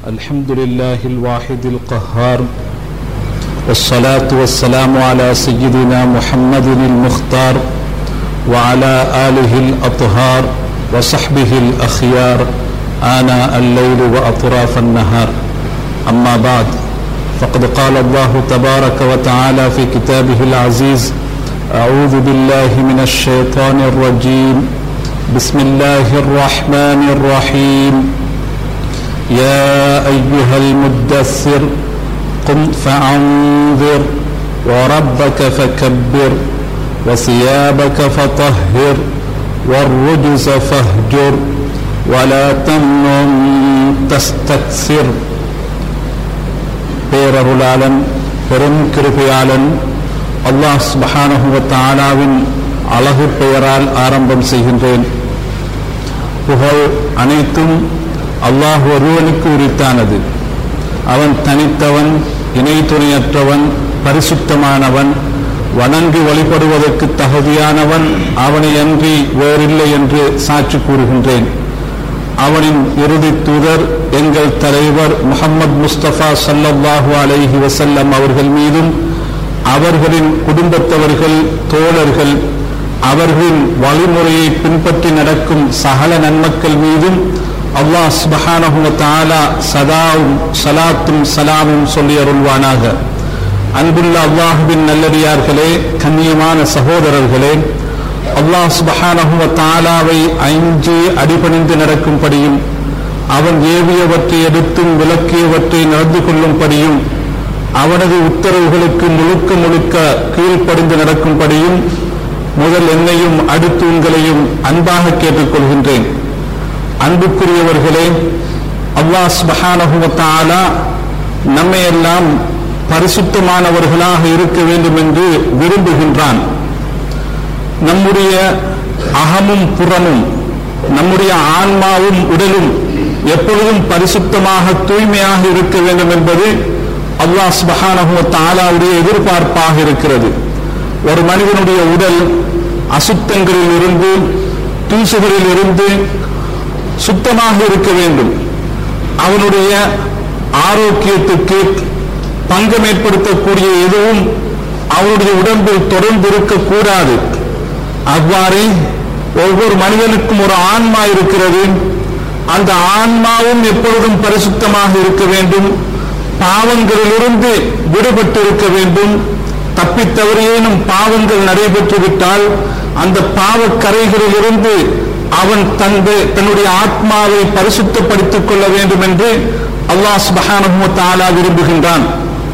الحمد لله الواحد القهار والصلاة والسلام على سيدنا محمد المختار وعلى آله الأطهار وصحبه الأخيار آناء الليل وأطراف النهار. أما بعد، فقد قال الله تبارك وتعالى في كتابه العزيز: أعوذ بالله من الشيطان الرجيم، بسم الله الرحمن الرحيم. يا أيها المدثر قم فأنذر وربك فكبر وثيابك فطهر والرجز فاهجر ولا تمنن تستكثر. பேரருளாளன் பெரும் கிருபையாளன் அல்லாஹ் சுப்ஹானஹு வ தஆலாவின் அழகு பெயரால் ஆரம்பம் செய்கின்றேன். புகழ் அனைத்தும் அல்லாஹ் ஒருவனுக்கு உரித்தானது. அவன் தனித்தவன், இணை துணையற்றவன், பரிசுத்தமானவன், வணங்கி வழிபடுவதற்கு தகுதியானவன். அவனை அன்றி வேறில்லை என்று சாட்சி கூறுகின்றேன். அவனின் இறுதி தூதர் எங்கள் தலைவர் முஹம்மது முஸ்தபா ஸல்லல்லாஹு அலைஹி வஸல்லம் அவர்கள் மீதும் அவர்களின் குடும்பத்தவர்கள், தோழர்கள், அவர்களின் வழிமுறையை பின்பற்றி நடக்கும் சகல நன்மக்கள் மீதும் அல்லாஹ் சுப்ஹானஹு வ தஆலா சதாவும் ஸலாத்தும் ஸலாமும் சொல்லி அருள்வானாக. அன்புள்ள அல்லாஹ்வின் நல்லடியார்களே, கண்ணியமான சகோதரர்களே, அல்லாஹ் சுப்ஹானஹு வ தஆலாவை அஞ்சி அடிபணிந்து நடக்கும்படியும் அவன் ஏவியவற்றை எடுத்தும் விலக்கியவற்றை நடந்து கொள்ளும்படியும் அவனது உத்தரவுகளுக்கு முழுக்க முழுக்க கீழ்ப்படிந்து நடக்கும்படியும் முதல் என்னையும் அடுத்து உங்களையும் அன்பாக கேட்டுக்கொள்கின்றேன். அன்புக்குரியவர்களே, அல்லாஹ் சுப்ஹானஹு வ தஆலா நம்மையெல்லாம் பரிசுத்தமானவர்களாக இருக்க வேண்டும் என்று விரும்புகின்றான். நம்முடைய அகமும் புறமும், நம்முடைய ஆன்மாவும் உடலும் எப்பொழுதும் பரிசுத்தமாக தூய்மையாக இருக்க வேண்டும் என்பது அல்லாஹ் சுப்ஹானஹு வ தஆலாவுடைய எதிர்பார்ப்பாக இருக்கிறது. ஒரு மனிதனுடைய உடல் அசுத்தங்களில் இருந்து, தூசுகளில் இருந்து சுத்தமாக இருக்க வேண்டும். அவனுடைய ஆரோக்கியத்துக்கு பங்கம் ஏற்படுத்தக்கூடிய எதுவும் அவனுடைய உடம்பில் தொடர்ந்து இருக்கக்கூடாது. அவ்வாறு ஒவ்வொரு மனிதனுக்கும் ஒரு ஆன்மா இருக்கிறது. அந்த ஆன்மாவும் எப்பொழுதும் பரிசுத்தமாக இருக்க வேண்டும். பாவங்களிலிருந்து விடுபட்டு இருக்க வேண்டும். தப்பித்தவரையேனும் பாவங்கள் நடைபெற்றுவிட்டால் அந்த பாவக்கரைகளில் இருந்து அவன் தன்னுடைய ஆத்மாவை பரிசுத்தப்படுத்திக் கொள்ள வேண்டும் என்று அல்லாஹ் சுப்ஹானஹு வ தஆலா விரும்புகின்றான்.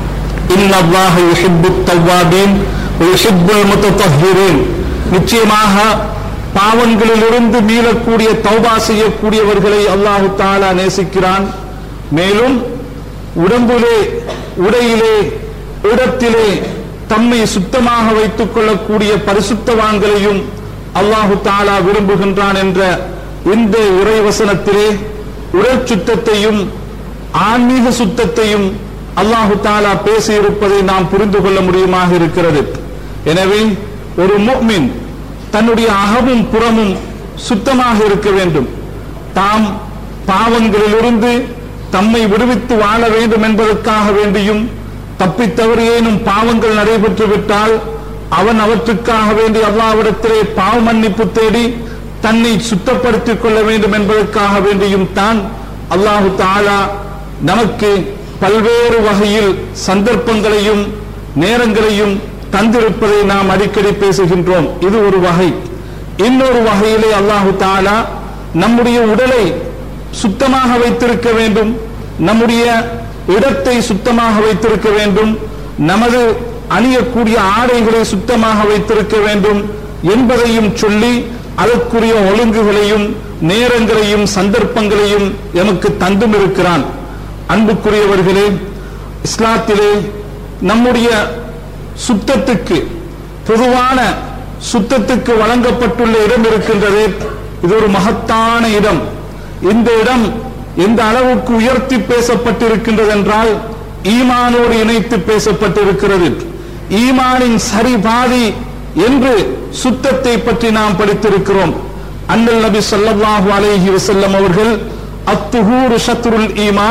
இன்னல்லாஹ யுஹிப்புத் தவ்வாபீன் வ யுஹிப்புல் முத்தத்தஹ்ஹிரீன். நிச்சயமாக பாவங்களிலிருந்து மீளக்கூடிய தௌபா செய்யக்கூடியவர்களை அல்லாஹ் தஆலா நேசிக்கிறான். மேலும் உடம்பிலே, உடையிலே, இடத்திலே தம்மை சுத்தமாக வைத்துக் கொள்ளக்கூடிய பரிசுத்தவான்களையும் அல்லாஹு தஆலா விரும்புகின்றான் என்ற இந்த இறைவசனத்திலே உடல் சுத்தத்தையும் ஆன்மீக சுத்தத்தையும் அல்லாஹு தஆலா பேசியிருப்பதை நாம் புரிந்து கொள்ள முடியுமாக இருக்கிறது. எனவே ஒரு முஃமின் தன்னுடைய அகமும் புறமும் சுத்தமாக இருக்க வேண்டும். தாம் பாவங்களிலிருந்து தம்மை விடுவித்து வாழ வேண்டும் என்பதற்காக வேண்டியும் தப்பித்தவரையேனும் பாவங்கள் நடைபெற்று விட்டால் அவன் அவற்றுக்காக வேண்டி அல்லாஹ்விடத்திலே பாவ மன்னிப்பு தேடி தன்னை சுத்தப்படுத்திக் கொள்ள வேண்டும் என்பதற்காக வேண்டியும் தான் அல்லாஹு தஆலா நமக்கு பல்வேறு வகையில் சந்தர்ப்பங்களையும் நேரங்களையும் தந்திருப்பதை நாம் அடிக்கடி பேசுகின்றோம். இது ஒரு வகை. இன்னொரு வகையிலே அல்லாஹு தஆலா நம்முடைய உடலை சுத்தமாக வைத்திருக்க வேண்டும், நம்முடைய இடத்தை சுத்தமாக வைத்திருக்க வேண்டும், நமது அணியக்கூடிய ஆடைகளை சுத்தமாக வைத்திருக்க வேண்டும் என்பதையும் சொல்லி அதற்குரிய ஒழுங்குகளையும் நேரங்களையும் சந்தர்ப்பங்களையும் எமக்கு தந்தும் இருக்கிறான். அன்புக்குரியவர்களே, இஸ்லாத்திலே நம்முடைய சுத்தத்துக்கு, பொதுவான சுத்தத்துக்கு வழங்கப்பட்டுள்ள இடம் இருக்கின்றது. இது ஒரு மகத்தான இடம். இந்த இடம் எந்த அளவுக்கு உயர்த்தி பேசப்பட்டிருக்கின்றது என்றால் ஈமானோடு இணைத்து பேசப்பட்டிருக்கிறது. ஈமானின் சரி பாதி என்று சுத்தத்தை பற்றி நாம் படித்திருக்கிறோம். அண்ணல் நபி ஸல்லல்லாஹு அலைஹி வஸல்லம் அவர்கள் அத்துஹூரு ஷத்ருல் ஈமான்,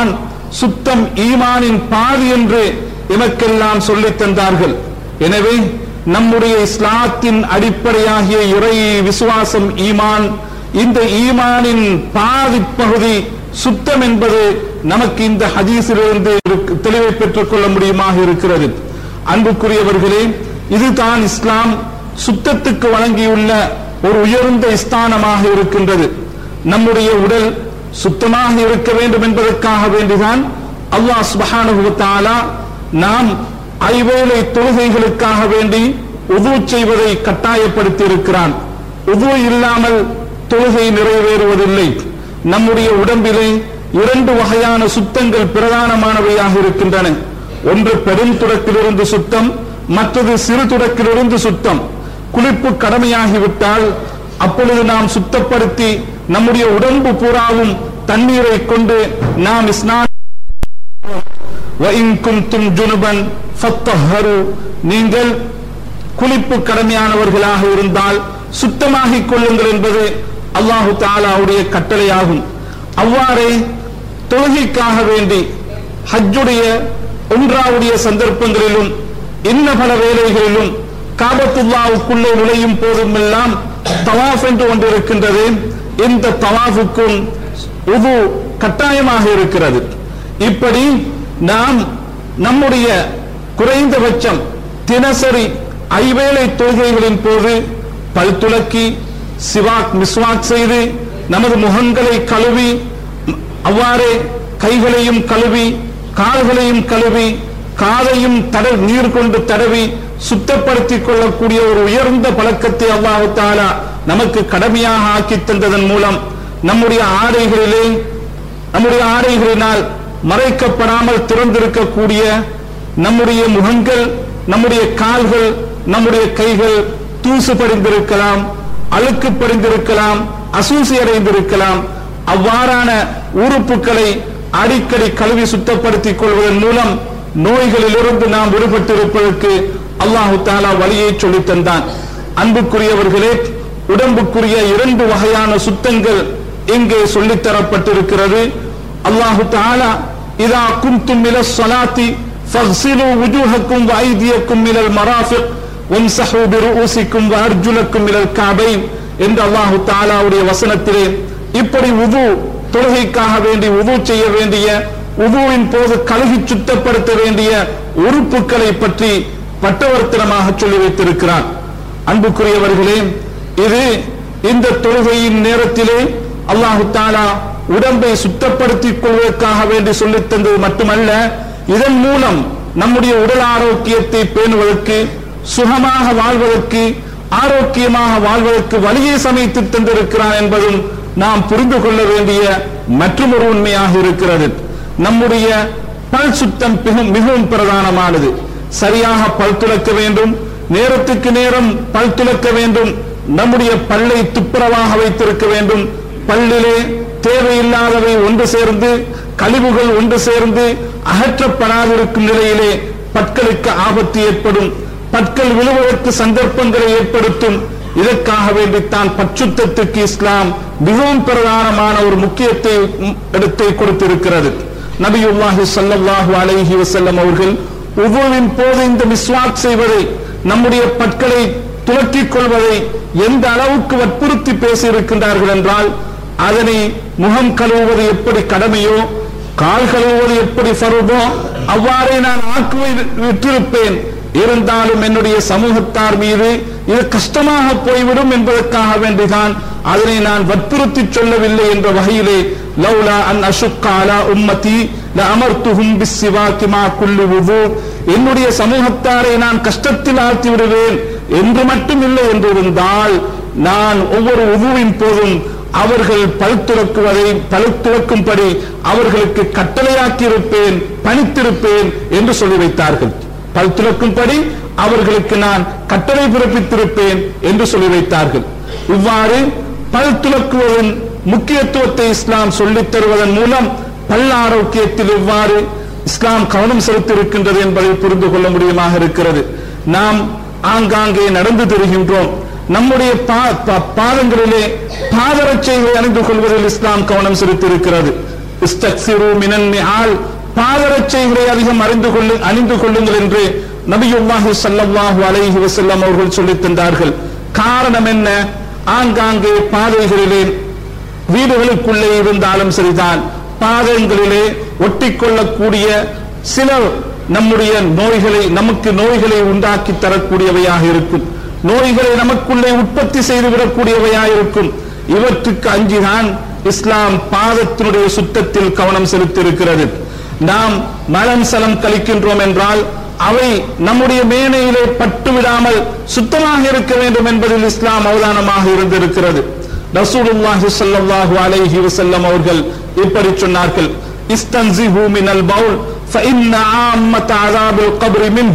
சுத்தம் ஈமானின் பாதி என்று எமக்கெல்லாம் சொல்லித் தந்தார்கள். எனவே நம்முடைய இஸ்லாத்தின் அடிப்படையாகிய இறை விசுவாசம் ஈமான், இந்த ஈமானின் பாதி பகுதி சுத்தம் என்பது நமக்கு இந்த ஹதீஸிலிருந்து தெளிவை பெற்றுக் கொள்ள முடியுமாக இருக்கிறது. அன்புக்குரியவர்களே, இதுதான் இஸ்லாம் சுத்தத்துக்கு வழங்கியுள்ள ஒரு உயர்ந்த ஸ்தானமாக இருக்கின்றது. நம்முடைய உடல் சுத்தமாக இருக்க வேண்டும் என்பதற்காக வேண்டிதான் அல்லாஹ் சுப்ஹானஹு வ தஆலா நாம் ஐவேளை தொழுகைகளுக்காக வேண்டி உது செய்வதை கட்டாயப்படுத்தி இருக்கிறான். உது இல்லாமல் தொழுகை நிறைவேறுவதில்லை. நம்முடைய உடம்பிலே 2 வகையான சுத்தங்கள் பிரதானமானவையாக இருக்கின்றன. ஒன்று பெரும் துடக்கிலிருந்து சுத்தம், மற்றது சிறு துடக்கிலிருந்து சுத்தம். குளிப்பு கடமையாகிவிட்டால் அப்பொழுது நாம் சுத்தப்படுத்தி நம்முடைய உடம்பு பூராவும் தண்ணீரை கொண்டு நாம் நீங்கள் குளிப்பு கடமையானவர்களாக இருந்தால் சுத்தமாகிக் கொள்ளுங்கள் என்பது அல்லாஹு தஆலாவுடைய கட்டளையாகும். அவ்வாறே தொழுகைக்காக வேண்டி ஹஜ்ஜுடைய உம்ராவுடைய சந்தர்ப்பங்களிலும் இன்ன பல வேளைகளிலும் காபத்துல்லாவுக்குள்ளே நுழையும் போதுமெல்லாம் தவாஃப் என்று ஒன்று இருக்கின்றது. இந்த தவாஃபுக்கும் உது கட்டாயமாக இருக்கிறது. இப்படி நாம் நம்முடைய குறைந்தபட்சம் தினசரி ஐவேளை தொழுகைகளின் போது பல் துலக்கி மிஸ்வாக் செய்து நமது முகங்களை கழுவி, அவ்வாறே கைகளையும் கழுவி, கால்களையும் கழுவி, காதையும் நீர் கொண்டு தடவி சுத்தப்படுத்திக் கொள்ளக்கூடிய ஒரு உயர்ந்த பழக்கத்தை அல்லாஹ் தஆலா நமக்கு கடமையாக ஆக்கி தந்ததன் மூலம் நம்முடைய ஆடைகளினால் மறைக்கப்படாமல் திறந்திருக்கக்கூடிய நம்முடைய முகங்கள், நம்முடைய கால்கள், நம்முடைய கைகள் தூசு படிந்திருக்கலாம், அழுக்கு படிந்திருக்கலாம், அசூசி அடைந்திருக்கலாம். அவ்வாறான உறுப்புகளை அடிக்கடி கழுவி சுத்தப்படுத்திக் கொள்வதன் மூலம் நோய்களிலிருந்து நாம் விடுபட்டிருப்பதற்கு அல்லாஹு தஆலா வழியை சொல்லித் தந்தான். அன்புக்குரியவர்களே, உடம்புக்குரிய 2 வகையான சுத்தங்கள் இங்கே சொல்லித் தரப்பட்டிருக்கிறது. அல்லாஹு தஆலா இதா குன்தும் மினஸ் ஸலாத்தி ஃபக்ஸிலு wujuhakum வ ஐதியக்கும் மினல் மராஃபிக் வம்ஸஹு பிருஊசிக்கும் வ அர்ஜுலக்கும் மினல் கஅபைன் என்று அல்லாஹு தஆலாவுடைய வசனத்திலே இப்படி உது, தொழுகைக்காக வேண்டி உது செய்ய வேண்டிய, உதுவின் போது கழுவி சுத்தப்படுத்த வேண்டிய உறுப்புகளை பற்றி பட்டவர்த்தனமாக சொல்லி வைத்திருக்கிறார். அன்புக்குரியவர்களே, இது இந்த தொழுகையின் நேரத்திலே அல்லாஹு தஆலா உடம்பை சுத்தப்படுத்திக் கொள்வதற்காக வேண்டி சொல்லித் தந்தது மட்டுமல்ல, இதன் மூலம் நம்முடைய உடல் ஆரோக்கியத்தை பேணுவதற்கு, சுகமாக வாழ்வதற்கு, ஆரோக்கியமாக வாழ்வதற்கு வழியை சமைத்து தந்திருக்கிறான் என்பதும் நாம் புரிந்து கொள்ள வேண்டிய மற்றொரு உண்மையாக இருக்கிறது. நம்முடைய பல் சுத்தம் மிகவும் பிரதானமானது. சரியாக பல் துலக்க வேண்டும், நேரத்துக்கு நேரம் பல் துலக்க வேண்டும், நம்முடைய பல்லை துப்புரவாக வைத்திருக்க வேண்டும். பல்லிலே தேவையில்லாதவை ஒன்று சேர்ந்து, கழிவுகள் ஒன்று சேர்ந்து அகற்றப்படாதிருக்கும் நிலையிலே பற்களுக்கு ஆபத்து ஏற்படும், பற்கள் விழுவதற்கு சந்தர்ப்பங்களை ஏற்படுத்தும். இதற்காக வேண்டித்தான் பச்சுத்தத்துக்கு இஸ்லாம் மிகவும் பிரதானமான ஒரு முக்கியத்தை எடுத்து கொடுத்திருக்கிறது. நபியுல்லாஹி ஸல்லல்லாஹு அலைஹி வஸல்லம் அவர்கள் உதுவின் போது இந்த மிஸ்வாக் செய்வதை, நம்முடைய பற்களை துலக்கிக் கொள்வதை எந்த அளவுக்கு வற்புறுத்தி பேசியிருக்கின்றார்கள் என்றால், அதனை முகம் கழுவுவது எப்படி கடமையோ, கால் கழுவுவது எப்படி ஃபர்தோ அவ்வாறே நான் ஆக்குவை விட்டிருப்பேன். இருந்தாலும் என்னுடைய சமூகத்தார் மீது இது கஷ்டமாக போய்விடும் என்பதற்காக வேண்டிதான் அதனை நான் வற்புறுத்தி சொல்லவில்லை என்ற வகையிலே லௌலா அன் அஷுக்க அலா உம்மதி லஅமர்துஹும் பிஸ்ஸிவாகி மா குல்லி வுது, என்னுடைய சமூகத்தாரை நான் கஷ்டத்தில் ஆழ்த்தி விடுவேன் என்று மட்டும் இல்லை என்று இருந்தால் நான் ஒவ்வொரு உதுவின் போதும் அவர்கள் பல் துலக்கும்படி அவர்களுக்கு கட்டளையாக்கி இருப்பேன், பணித்திருப்பேன் என்று சொல்லி வைத்தார்கள். பல் துலக்கும்படி அவர்களுக்கு நான் கட்டளை பிறப்பித்திருப்பேன் என்று சொல்லி வைத்தார்கள். இவ்வாறு பல் துலக்குவதன் முக்கியத்துவத்தை இஸ்லாம் சொல்லித் தருவதன் மூலம் பல் ஆரோக்கியத்தில் இவ்வாறு இஸ்லாம் கவனம் செலுத்தியிருக்கின்றது என்பதை புரிந்து கொள்ள முடியுமாக இருக்கிறது. நாம் ஆங்காங்கே நடந்து திரிகின்றோம், நம்முடைய பாதங்களிலே பாதரட்சைகளை அணிந்து கொள்வதில் இஸ்லாம் கவனம் செலுத்தியிருக்கிறது. இஸ்தக்ஸிரு மினன் நிஆல் பாதரட்சைகளை அதிகம் அணிந்து கொள்ளுங்கள் என்று நபியுல்லாஹி ஸல்லல்லாஹு அலைஹி வஸல்லம் அவர்கள் சொல்லித் தந்தார்கள். காரணம் என்ன? ஆங்காங்கே பாதைகளிலே, வீடுகளுக்குள்ளே இருந்தாலும் சரிதான், பாதங்களிலே ஒட்டிக்கொள்ளக்கூடிய சில நம்முடைய நமக்கு நோய்களை உண்டாக்கி தரக்கூடியவையாக இருக்கும், நோய்களை நமக்குள்ளே உற்பத்தி செய்துவிடக்கூடியவையாக இருக்கும். இவற்றுக்கு அஞ்சிதான் இஸ்லாம் பாதத்தினுடைய சுத்தத்தில் கவனம் செலுத்தியிருக்கிறது. நாம் மலம் சலம் கழிக்கின்றோம் என்றால் அவை நம்முடைய மேனையிலே பட்டுவிடாமல் சுத்தமாக இருக்க வேண்டும் என்பதில் இஸ்லாம் அவதானமாக இருந்திருக்கிறது. ரசூலுல்லாஹி ஸல்லல்லாஹு அலைஹி வஸல்லம் அவர்கள் இப்படி சொன்னார்கள், இஸ்தன்ஸிஹு மினல் பவுல் ஃபஇன்ன ஆம்மத அஸாபில் கப்ரி மின்.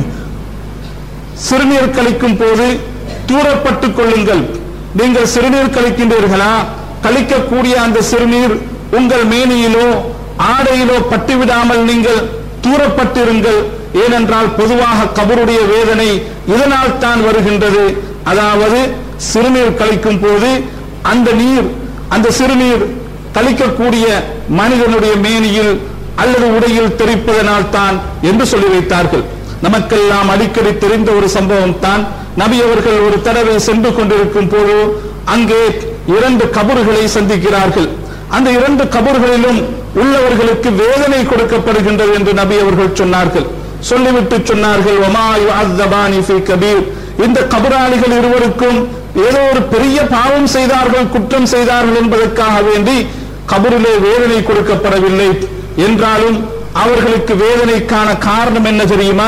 சிறுநீர் கழிக்கும் போது தூரப்பட்டுக் கொள்ளுங்கள். நீங்கள் சிறுநீர் கழிக்கின்றீர்களா? கழிக்கக்கூடிய அந்த சிறுநீர் உங்கள் மேனியிலோ ஆடையிலோ பட்டுவிடாமல் நீங்கள் தூரப்பட்டிருங்கள். ஏனென்றால் பொதுவாக கபருடைய வேதனை இதனால் தான் வருகின்றது. அதாவது சிறுநீர் கழிக்கும் போது அந்த சிறுநீர் கழிக்கக்கூடிய மனிதனுடைய மேனியில் அல்லது உடையில் தெரிப்பதனால் தான் என்று சொல்லி வைத்தார்கள். நமக்கெல்லாம் அடிக்கடி தெரிந்த ஒரு சம்பவம் தான், நபி அவர்கள் ஒரு தடவை சென்று கொண்டிருக்கும் போது அங்கே 2 கபறுகளை சந்திக்கிறார்கள். அந்த 2 கபறுகளிலும் உள்ளவர்களுக்கு வேதனை கொடுக்கப்படுகின்றது என்று நபி அவர்கள் சொன்னார்கள். சொல்லிவிட்டு சொன்னார்கள், வமா யுஅzzபானி ஃபீ கபீர். இந்த கபராளிகள் இருவருக்கும் ஏதோ ஒரு பெரிய பாவம் செய்தார்கள், குற்றம் செய்தார்கள் என்பதற்காக வேண்டி கபரிலே வேதனை கொடுக்கப்படவில்லை. என்றாலும் அவர்களுக்கு வேதனைக்கான காரணம் என்ன தெரியுமா?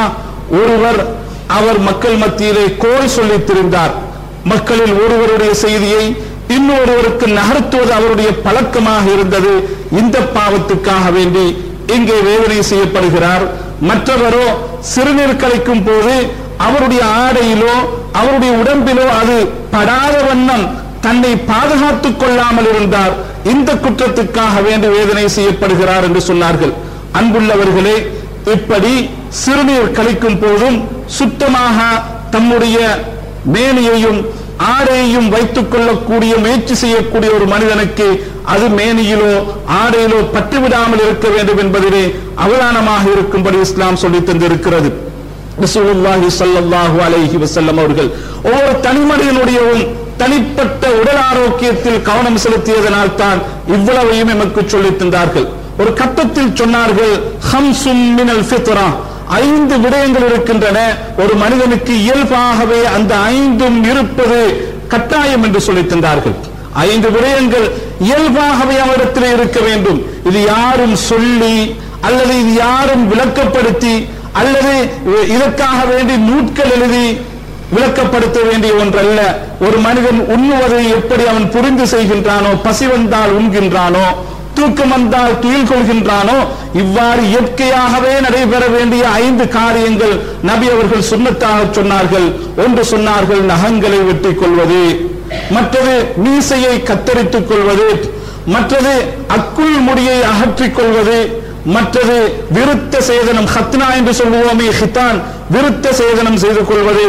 அவர் மக்கள் மத்தியிலே கோல் சொல்லித் திரிந்தார். மக்களில் ஒருவருடைய செய்தியை இன்னொருவருக்கு நகர்த்துவது அவருடைய பழக்கமாக இருந்தது. இந்த பாவத்துக்காக வேண்டி இங்கே வேதனை செய்யப்படுகிறார். மற்றவரோ சிறுநீர் கழிக்கும் போது அவருடைய ஆடையிலோ அவருடைய உடம்பிலோ அது படாத வண்ணம் தன்னை பாதுகாத்துக் கொள்ளாமல் இருந்தார். இந்த குற்றத்துக்காக வேண்டி வேதனை செய்யப்படுகிறார் என்று சொன்னார்கள். அன்புள்ளவர்களே, இப்படி சிறுநீர் கழிக்கும் போதும் சுத்தமாக தம்முடைய மேனியையும் ஆடையையும் வைத்துக் கொள்ளக்கூடிய முயற்சி செய்யக்கூடிய ஒரு மனிதனுக்கு அது மேனியிலோ ஆடையிலோ பட்டுவிடாமல் இருக்க வேண்டும் என்பதிலே அவதானமாக இருக்கும்படி இஸ்லாம் சொல்லித் தந்திருக்கிறது. ரசூலுல்லாஹி ஸல்லல்லாஹு அலைஹி வஸல்லம் அவர்கள் ஒவ்வொரு தனிமனிதனுடையவும் தனிப்பட்ட உடல் ஆரோக்கியத்தில் கவனம் செலுத்தியதனால் தான் இவ்வளவையும் நமக்கு சொல்லித் தந்தார்கள். ஒரு கட்டத்தில் சொன்னார்கள், ஹம்சும் மினல் ஃபித்ரா, 5 விடயங்கள் இருக்கின்றன. ஒரு மனிதனுக்கு இயல்பாகவே அந்த 5ம் இருப்பது கட்டாயம் என்று சொல்லித் தந்தார்கள். 5 விடயங்கள் இயல்பாகவே அவரிடத்தில் இருக்க வேண்டும். இது யாரும் சொல்லி அல்லது இது யாரும் விளக்கப்படுத்தி அல்லது இதற்காக வேண்டி நூட்கள் எழுதி விளக்கப்படுத்த வேண்டிய ஒன்றல்ல. ஒரு மனிதன் உண்ணுவதை எப்படி அவன் புரிந்து செய்கின்றானோ, பசி வந்தால் உண்கின்றானோ, தூக்கம் வந்தால் துயில் கொள்கின்றானோ, இவ்வாறு இயற்கையாகவே நடைபெற வேண்டிய 5 காரியங்கள் நபி அவர்கள் சுன்னத்தாக சொன்னார்கள். ஒன்று சொன்னார்கள், நகங்களை வெட்டிக் கொள்வது, மற்றது மீசையை கத்தரித்துக் கொள்வது, மற்றது அக்குள் முடியை அகற்றிக் கொள்வது, மற்றது விருத்த சேதனம், ஹத்னா என்று சொல்லுவோமே, ஹிதான், விருத்த சேதனம் செய்து கொள்வது,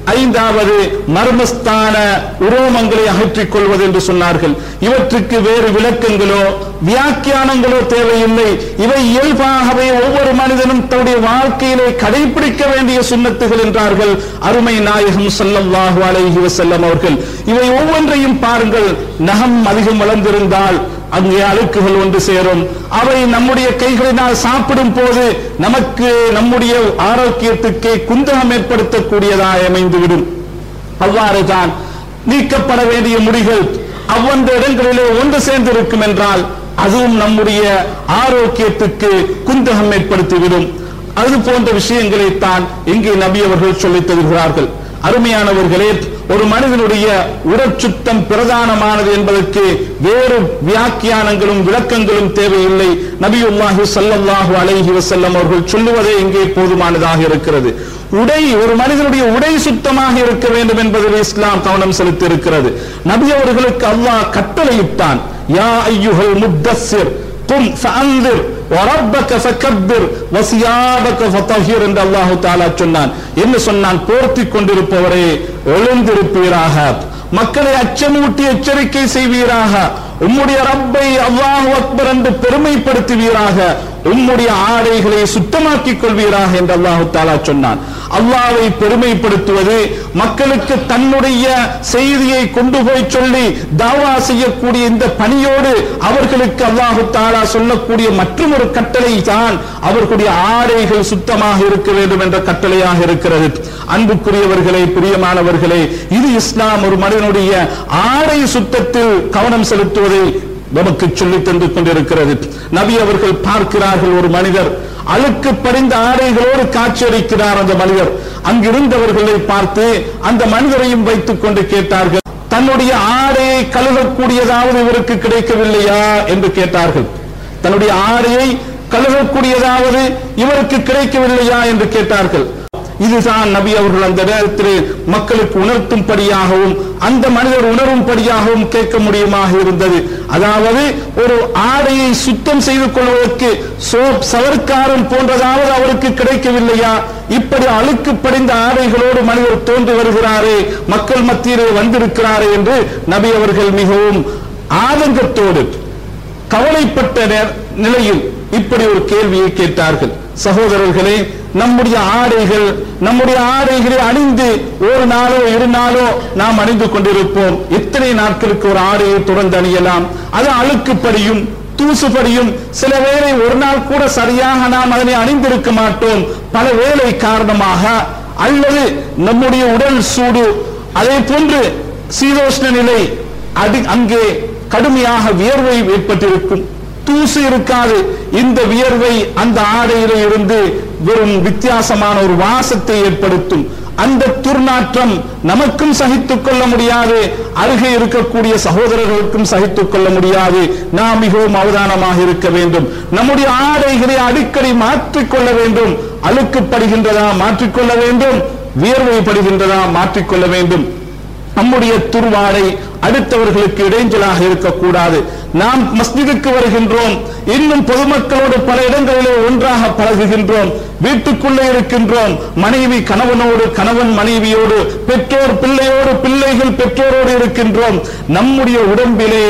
5வது மர்மஸ்தான உரோமங்களை அகற்றிக் கொள்வது என்று சொன்னார்கள். இவற்றுக்கு வேறு விளக்கங்களோ வியாக்கியானங்களோ தேவையில்லை. இவை இயல்பாகவே ஒவ்வொரு மனிதனும் தன்னுடைய வாழ்க்கையிலே கடைபிடிக்க வேண்டிய சுன்னத்துகள் என்றார்கள் அருமை நாயகம் ஸல்லல்லாஹு அலைஹி வஸல்லம் அவர்கள். இவை ஒவ்வொன்றையும் பாருங்கள். நகம் அதிகம் வளர்ந்திருந்தால் அங்கே அழுக்குகள் ஒன்று சேரும். அவை நம்முடைய கைகளினால் சாப்பிடும் போது நமக்கு நம்முடைய ஆரோக்கியத்துக்கு குந்தகம் ஏற்படுத்தக்கூடியதாக அமைந்துவிடும். அவ்வாறுதான் நீக்கப்பட வேண்டிய முடிகள் அவ்வந்த இடங்களிலே ஒன்று சேர்ந்து இருக்கும் என்றால் அதுவும் நம்முடைய ஆரோக்கியத்துக்கு குந்தகம் ஏற்படுத்திவிடும். அது போன்ற விஷயங்களைத்தான் இங்கே நபி அவர்கள் சொல்லித் தருகிறார்கள். அருமையானவர்களே, ஒரு மனிதனுடைய உடற்சுத்தம் பிரதானமானது என்பதற்கு வேறு வியாக்கியானங்களும் விளக்கங்களும் தேவையில்லை. நபியுல்லாஹி ஸல்லல்லாஹு அலைஹி வஸல்லம் அவர்கள் சொல்லுவதே இங்கே போதுமானதாக இருக்கிறது. ஒரு மனிதனுடைய உடை சுத்தமாக இருக்க வேண்டும் என்பதில் இஸ்லாம் கவனம் செலுத்தி இருக்கிறது. நபி அவர்களுக்கு அல்லாஹ் கட்டளையிட்டான், யா அய்யுஹல் முத்தஸ்ஸிர் கும் ஃபஅன்திர் வரப்பக ஃபகப்பிர் வஸியாபக ஃபதஹிர் என்று அல்லாஹ் தஆலா சொன்னான். என்ன சொன்னான்? போர்த்திக் கொண்டிருப்பவரே எழுந்திருப்பீராக, மக்களை அச்சமூட்டி எச்சரிக்கை செய்வீராக, உம்முடைய ரப்பை அல்லாஹு அக்பர் என்று பெருமைப்படுத்துவீராக, உம்முடைய ஆடைகளை சுத்தமாக்கிக் கொள்வீராக என்று அல்லாஹு தஆலா சொன்னான். அல்லாஹ்வை பெருமைப்படுத்துவது, மக்களுக்கு தன்னுடைய செய்தியை கொண்டு போய் சொல்லி தாவா செய்யக்கூடிய இந்த பணியோடு அவர்களுக்கு அல்லாஹு தஆலா சொல்லக்கூடிய மற்றொரு கட்டளை தான் அவர்களுடைய ஆடைகள் சுத்தமாக இருக்க வேண்டும் என்ற கட்டளையாக இருக்கிறது. அன்புக்குரியவர்களே, பிரியமானவர்களே, இது இஸ்லாம் ஒரு மனிதனுடைய ஆடை சுத்தத்தில் கவனம் செலுத்துவதை நமக்கு சொல்லி தந்து கொண்டிருக்கிறது. நபி அவர்கள் பார்க்கிறார்கள், ஒரு மனிதர் அழுக்கு படிந்த ஆடைகளோடு காட்சியளிக்கிறார். அந்த மனிதர் அங்கிருந்தவர்களை பார்த்து அந்த மனிதரையும் வைத்துக் கொண்டு கேட்டார்கள், தன்னுடைய ஆடையை கழுவக்கூடியதாவது இவருக்கு கிடைக்கவில்லையா என்று கேட்டார்கள். தன்னுடைய ஆடையை கழுவக்கூடியதாவது இவருக்கு கிடைக்கவில்லையா என்று கேட்டார்கள். இதுதான் நபி அவர்கள் அந்த நேரத்தில் மக்களுக்கு உணர்த்தும்படியாகவும் அந்த மனிதர் உணரும்படியாகவும் கேட்க முடியுமாக இருந்தது. அதாவது ஒரு ஆடையை சுத்தம் செய்து கொள்வதற்கு சோப், சவர்க்காரம் போன்றதாவது அவருக்கு கிடைக்கவில்லையா? இப்படி அழுக்கு படிந்த ஆடைகளோடு மனிதர் தோன்றி வருகிறாரே, மக்கள் மத்தியிலே வந்திருக்கிறாரே என்று நபி அவர்கள் மிகவும் ஆதங்கத்தோடு கவலைப்பட்ட நிலையில் இப்படி ஒரு கேள்வியை கேட்டார்கள். சகோதரர்களே, நம்முடைய ஆடைகளை அணிந்து ஒரு நாளோ இரு நாளோ நாம் அணிந்து கொண்டிருப்போம். எத்தனை நாட்களுக்கு ஒரு ஆடையை தொடர்ந்து அணியலாம்? அது அழுக்குப்படியும் தூசுபடியும் சில வேளை ஒரு நாள் கூட சரியாக நாம் அதனை அணிந்திருக்க மாட்டோம். பல வேளை காரணமாக அல்லது நம்முடைய உடல் சூடு, அதே போன்று சீதோஷ்ண நிலை, அங்கே கடுமையாக வியர்வை ஏற்பட்டிருக்கும், தூசு இருக்காது. இந்த வியர்வை அந்த ஆடையிலே இருந்து வெறும் வித்தியாசமான ஒரு வாசத்தை ஏற்படுத்தும். அந்த துர்நாற்றம் நமக்கும் சகித்துக் கொள்ள முடியாது, அருகே இருக்கக்கூடிய சகோதரர்களுக்கும் சகித்துக் கொள்ள முடியாது. நாம் மிகவும் அவதானமாக இருக்க வேண்டும். நம்முடைய ஆடைகளை அடிக்கடி மாற்றிக்கொள்ள வேண்டும். அழுக்குப்படுகின்றதா மாற்றிக்கொள்ள வேண்டும், வியர்வை படுகின்றதா மாற்றிக்கொள்ள வேண்டும். நம்முடைய துர்வாடை அடுத்தவர்களுக்கு இடைஞ்சலாக இருக்கக்கூடாது. நாம் மஸ்ஜிதுக்கு வருகின்றோம், இன்னும் பொதுமக்களோடு பல இடங்களிலே ஒன்றாக பழகுகின்றோம், வீட்டுக்குள்ளே இருக்கின்றோம், மனைவி கணவனோடு, கணவன் மனைவியோடு, பெற்றோர் பிள்ளையோடு, பிள்ளைகள் பெற்றோரோடு இருக்கின்றோம். நம்முடைய உடம்பிலே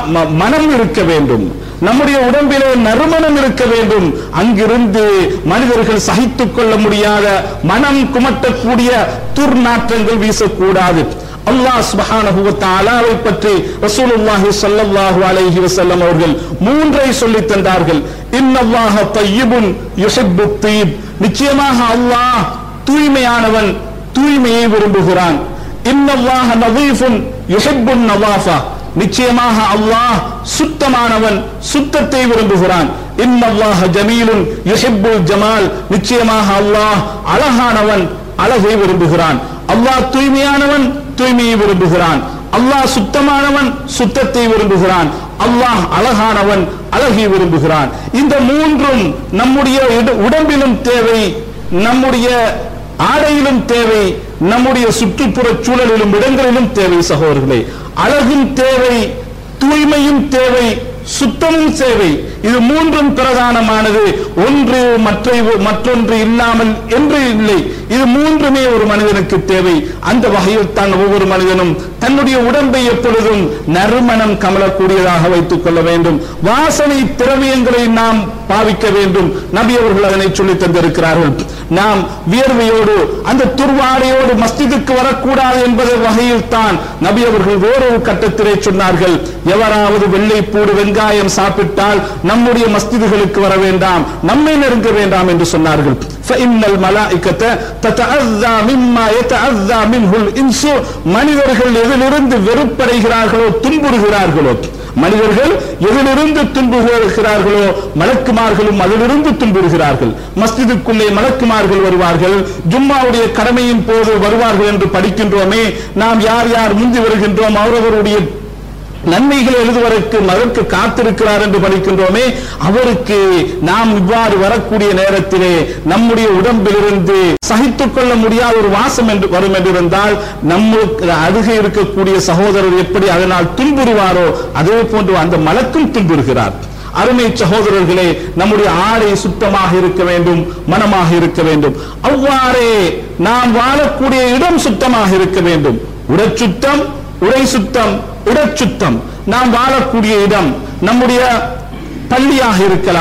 மனம் இருக்க வேண்டும், நம்முடைய உடம்பிலே நறுமணம் இருக்க வேண்டும். அங்கிருந்து மனிதர்கள் சகித்துக் கொள்ள முடியாத மனம் குமட்டக்கூடிய துர்நாற்றங்கள் வீசக்கூடாது. அல்லாஹ் சுப்ஹானஹு வ தஆலாவை பற்றி ரசூலுல்லாஹி ஸல்லல்லாஹு அலைஹி வஸல்லம் அவர்கள் மூன்றை சொல்லி தந்தார்கள். இன்னல்லாஹ தய்யிபுன் யுஹிப்புத் தய்யிப், நிச்சயமாக அல்லாஹ் தூய்மையானவன், தூய்மையை விரும்புகிறான். இன்னல்லாஹ நதீஃபுன் யுஹிப்புன் நதாஃபா, நிச்சயமாக அல்லாஹ் சுத்தமானவன், சுத்தத்தை விரும்புகிறான். இன்னல்லாஹ ஜமீலுன் யுஹிப்புல் ஜமால், நிச்சயமாக அல்லாஹ் அழகானவன், அழகை விரும்புகிறான். அல்லாஹ் தூய்மையானவன், தூய்மையை விரும்புகிறான். அல்லாஹ் சுத்தமானவன், சுத்தத்தை விரும்புகிறான். அல்லாஹ் அழகானவன், அழகை விரும்புகிறான். இந்த மூன்றும் நம்முடைய உடம்பிலும் தேவை, நம்முடைய ஆடையிலும் தேவை, நம்முடைய சுற்றுப்புற சூழலிலும் இடங்களிலும் தேவை. சகோதரர்களே, அழகும் தேவை, தூய்மையும் தேவை, சுத்தமும் தேவை. இது மூன்றும் பிரதானமானது. ஒன்று மற்றொன்று இல்லாமல் என்று இல்லை. இது மூன்றுமே ஒரு மனிதனுக்கு தேவை. அந்த வகையில் தான் ஒவ்வொரு மனிதனும் தன்னுடைய உடம்பை எப்பொழுதும் நறுமணம் கமலக்கூடியதாக வைத்துக் கொள்ள வேண்டும். வாசனை திரவியங்களை நாம் பாவிக்க வேண்டும். நபி அவர்கள் அதனை சொல்லி தந்திருக்கிறார்கள். நாம் வியர்வையோடு அந்த துர்வாடையோடு மஸ்ஜிதுக்கு வரக்கூடாது என்பது வகையில் தான் நபி அவர்கள் வேறொரு கட்டத்திலே சொன்னார்கள், எவராவது வெள்ளைப்பூடு வெங்காயம் சாப்பிட்டால் நம்முடைய மஸ்ஜிதுகளுக்கு வர வேண்டாம், நம்மை நெருங்க வேண்டாம் என்று சொன்னார்கள். ஃபஇன்னல் மலாயிகத ததஅஸா மிம்மா யதஅஸா மின்ஹுல் இன்சு, மனிதர்கள் எதிலிருந்து வெறுப்படைகிறார்களோ, துன்புறுகிறார்களோ, மனிதர்கள் எதிலிருந்து துன்புறுகிறார்களோ மலக்குமார்களும் அதிலிருந்து துன்புறுகிறார்கள். மஸ்ஜிதுக்குள்ளே மலக்குமார்கள் வருவார்கள், ஜும்மாவுடைய கடமையின் போது வருவார்கள் என்று படிக்கின்றோமே. நாம் யார் யார் முந்தி வருகின்றோம், அவரவருடைய நன்மைகள் எழுதுவதற்கு மதற்கு காத்திருக்கிறார் என்று படிக்கின்றோமே, அவருக்கு நாம் இவ்வாறு வரக்கூடிய நேரத்திலே நம்முடைய உடம்பிலிருந்து சகித்துக் கொள்ள முடியாத ஒரு வாசம் என்று வரும் என்றிருந்தால் நம்மளுக்கு அருகே இருக்கக்கூடிய சகோதரர் எப்படி அதனால் துன்புறுவாரோ அதே போன்று அந்த மலக்கும் துன்புறுகிறார். அருமை சகோதரர்களே, நம்முடைய ஆடை சுத்தமாக இருக்க வேண்டும், மனமாக இருக்க வேண்டும். அவ்வாறே நாம் வாழக்கூடிய இடம் சுத்தமாக இருக்க வேண்டும். உடற்சுத்தம், உடை சுத்தம், உடற்சுத்தம். நாம் வாழக்கூடிய இடம் நம்முடைய பள்ளியாக இருக்கலாம்,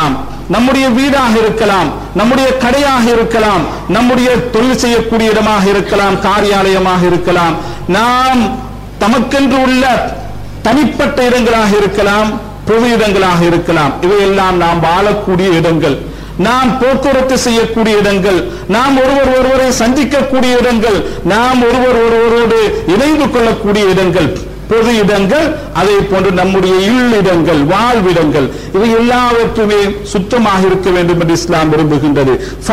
நம்முடைய வீடாக இருக்கலாம், நம்முடைய கடையாக இருக்கலாம், நம்முடைய தொழில் செய்யக்கூடிய இடமாக இருக்கலாம், காரியாலயமாக இருக்கலாம், நாம் தமக்கென்று உள்ள தனிப்பட்ட இடங்களாக இருக்கலாம், பொது இடங்களாக இருக்கலாம். இவையெல்லாம் நாம் வாழக்கூடிய இடங்கள், நாம் போக்குவரத்து செய்யக்கூடிய இடங்கள், நாம் ஒருவரை சந்திக்கக்கூடிய இடங்கள், நாம் ஒருவரோடு இணைந்து கொள்ளக்கூடிய இடங்கள், பொது இடங்கள். அதே போன்று நம்முடைய இல்லிடங்கள், வாழ்விடங்கள், இவை எல்லாவற்றுமே சுத்தமாக இருக்க வேண்டும் என்று இஸ்லாம் விரும்புகின்றது.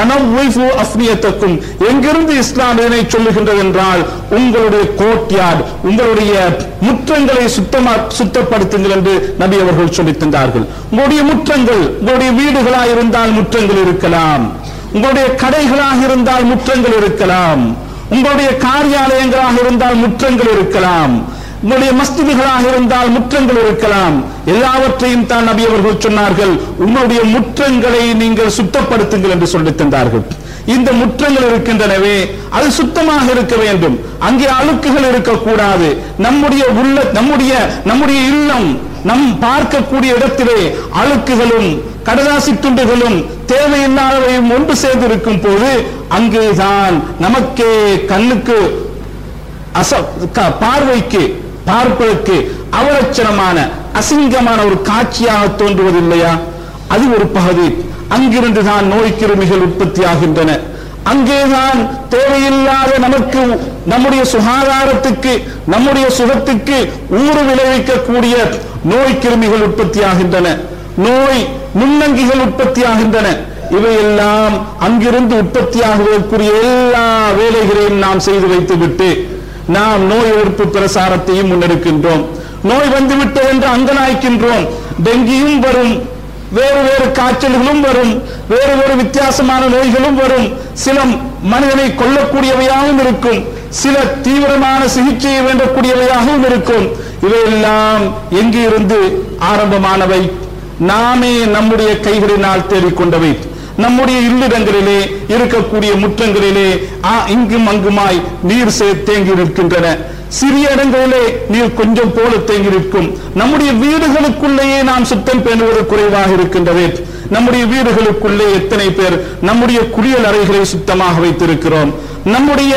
எங்கிருந்து இஸ்லாம் இதனை சொல்லுகின்றது என்றால், உங்களுடைய கோர்ட்யார்ட், உங்களுடைய முற்றங்களை சுத்தப்படுத்துங்கள் என்று நபி அவர்கள் சொல்லித் தந்தார்கள். உங்களுடைய முற்றங்கள், உங்களுடைய வீடுகளாக இருந்தால் முற்றங்கள் இருக்கலாம், உங்களுடைய கடைகளாக இருந்தால் முற்றங்கள் இருக்கலாம், உங்களுடைய காரியாலயங்களாக இருந்தால் முற்றங்கள் இருக்கலாம், உங்களுடைய மஸ்ஜிதுகளாக இருந்தால் முற்றங்கள் இருக்கலாம். எல்லாவற்றையும் தான் நபி அவர்கள் சொன்னார்கள், உங்களுடைய முற்றங்களை நீங்கள் சுத்தப்படுத்துங்கள் என்று சொல்லித் தந்தார்கள். இந்த முற்றங்கள் இருக்கின்றனவே, அது சுத்தமாக இருக்க வேண்டும், அங்கே அழுக்குகள் இருக்கக்கூடாது. நம்முடைய இல்லம், நம் பார்க்கக்கூடிய இடத்திலே அழுக்குகளும் கடதாசி துண்டுகளும் தேவையில்லாதவையும் ஒன்று சேர்ந்து இருக்கும் போது அங்கேதான் நமக்கே கண்ணுக்கு பார்ப்பதற்கு அவலட்சணமான அசிங்கமான ஒரு காட்சியாக தோன்றுவதில்லையா? அது ஒரு பகுதி. அங்கிருந்துதான் நோய் கிருமிகள் உற்பத்தி ஆகின்றன. அங்கேதான் தேவையில்லாத நமக்கு, நம்முடைய சுகாதாரத்துக்கு, நம்முடைய சுகத்துக்கு ஊறு விளைவிக்கக்கூடிய நோய் கிருமிகள் உற்பத்தி ஆகின்றன, நோய் நுண்ணங்கிகள் உற்பத்தி ஆகின்றன. இவையெல்லாம் அங்கிருந்து உற்பத்தியாகுவதற்குரிய எல்லா வேலைகளையும் நாம் செய்து வைத்துவிட்டு நாம் நோய் எதிர்ப்பு பிரசாரத்தையும் முன்னெடுக்கின்றோம். நோய் வந்துவிட்டது என்று அங்கலாய்க்கின்றோம். டெங்கியும் வரும், வேறு காய்ச்சல்களும் வரும், வேறு வித்தியாசமான நோய்களும் வரும். சில மனிதனை கொல்லக்கூடியவையாகவும் இருக்கும், சில தீவிரமான சிகிச்சையை வேண்டக்கூடியவையாகவும் இருக்கும். இவையெல்லாம் எங்கிருந்து ஆரம்பமானவை? நாமே நம்முடைய கைகளினால் தேடிக்கொண்டவை. நம்முடைய இல்லிடங்களிலே இருக்கக்கூடிய முற்றங்களிலே இங்கும் அங்குமாய் நீர் தேங்கி நிற்கின்றன. சிறிய இடங்களிலே நீர் கொஞ்சம் போல தேங்கி நிற்கும். நம்முடைய வீடுகளுக்குள்ளேயே நாம் சுத்தம் பேணுவது குறைவாக இருக்கின்றது. நம்முடைய வீடுகளுக்குள்ளே எத்தனை பேர் நம்முடைய குளியல் அறைகளை சுத்தமாக வைத்திருக்கிறோம், நம்முடைய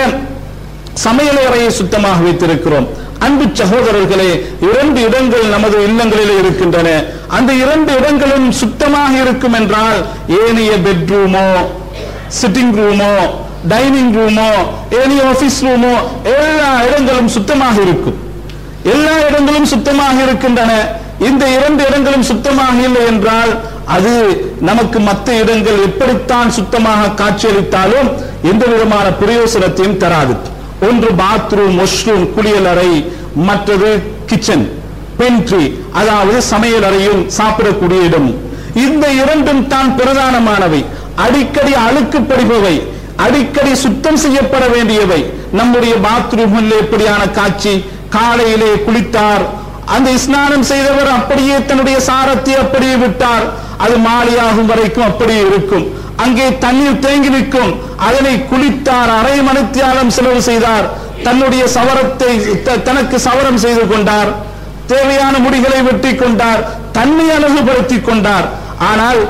சமையல் அறையை சுத்தமாக வைத்திருக்கிறோம். அன்பு சகோதரர்களே, 2 இடங்கள் நமது இல்லங்களிலே இருக்கின்றன. அந்த 2 இடங்களும் சுத்தமாக இருக்கும் என்றால் ஏனைய பெட்ரூமோ, சிட்டிங் ரூமோ, டைனிங் ரூமோ, ஏனைய ஆபீஸ் ரூமோ, எல்லா இடங்களும் சுத்தமாக இருக்கும். எல்லா இடங்களும் சுத்தமாக இருக்கின்றன. இந்த 2 இடங்களும் சுத்தமாக இல்லை என்றால் அது நமக்கு மற்ற இடங்கள் எப்படித்தான் சுத்தமாக காட்சியளித்தாலும் எந்த விதமான பிரயோசனத்தையும் தராது. ஒன்று பாத்ரூம், வாஷ்ரூம், குளியலறை, மற்றது கிச்சன், பென்ட்ரி, அதாவது சமையல் அறையும் சாப்பிடக்கூடிய இடமும். இந்த 2ம் தான் பிரதானமானவை, அடிக்கடி அழுக்குப்படுபவை, அடிக்கடி சுத்தம் செய்யப்பட வேண்டியவை. நம்முடைய பாத்ரூமில் எப்படியான காட்சி? காலையிலே குளித்தார், அந்த ஸ்நானம் செய்தவர் அப்படியே தன்னுடைய சாரத்தை அப்படியே விட்டார், அது மாலையாகும் வரைக்கும் அப்படியே இருக்கும். அங்கே தண்ணீர் தேங்கி நிற்கும், அதனை குளித்தார், அரை மணித்தியாலம் செலவு செய்தார், தன்னுடைய சவரத்தை தனக்கு சவரம் செய்து கொண்டார், தேவையான முடிகளை வெட்டி கொண்டார், தன்னை அழகுபடுத்திக் கொண்டார். ஆனால்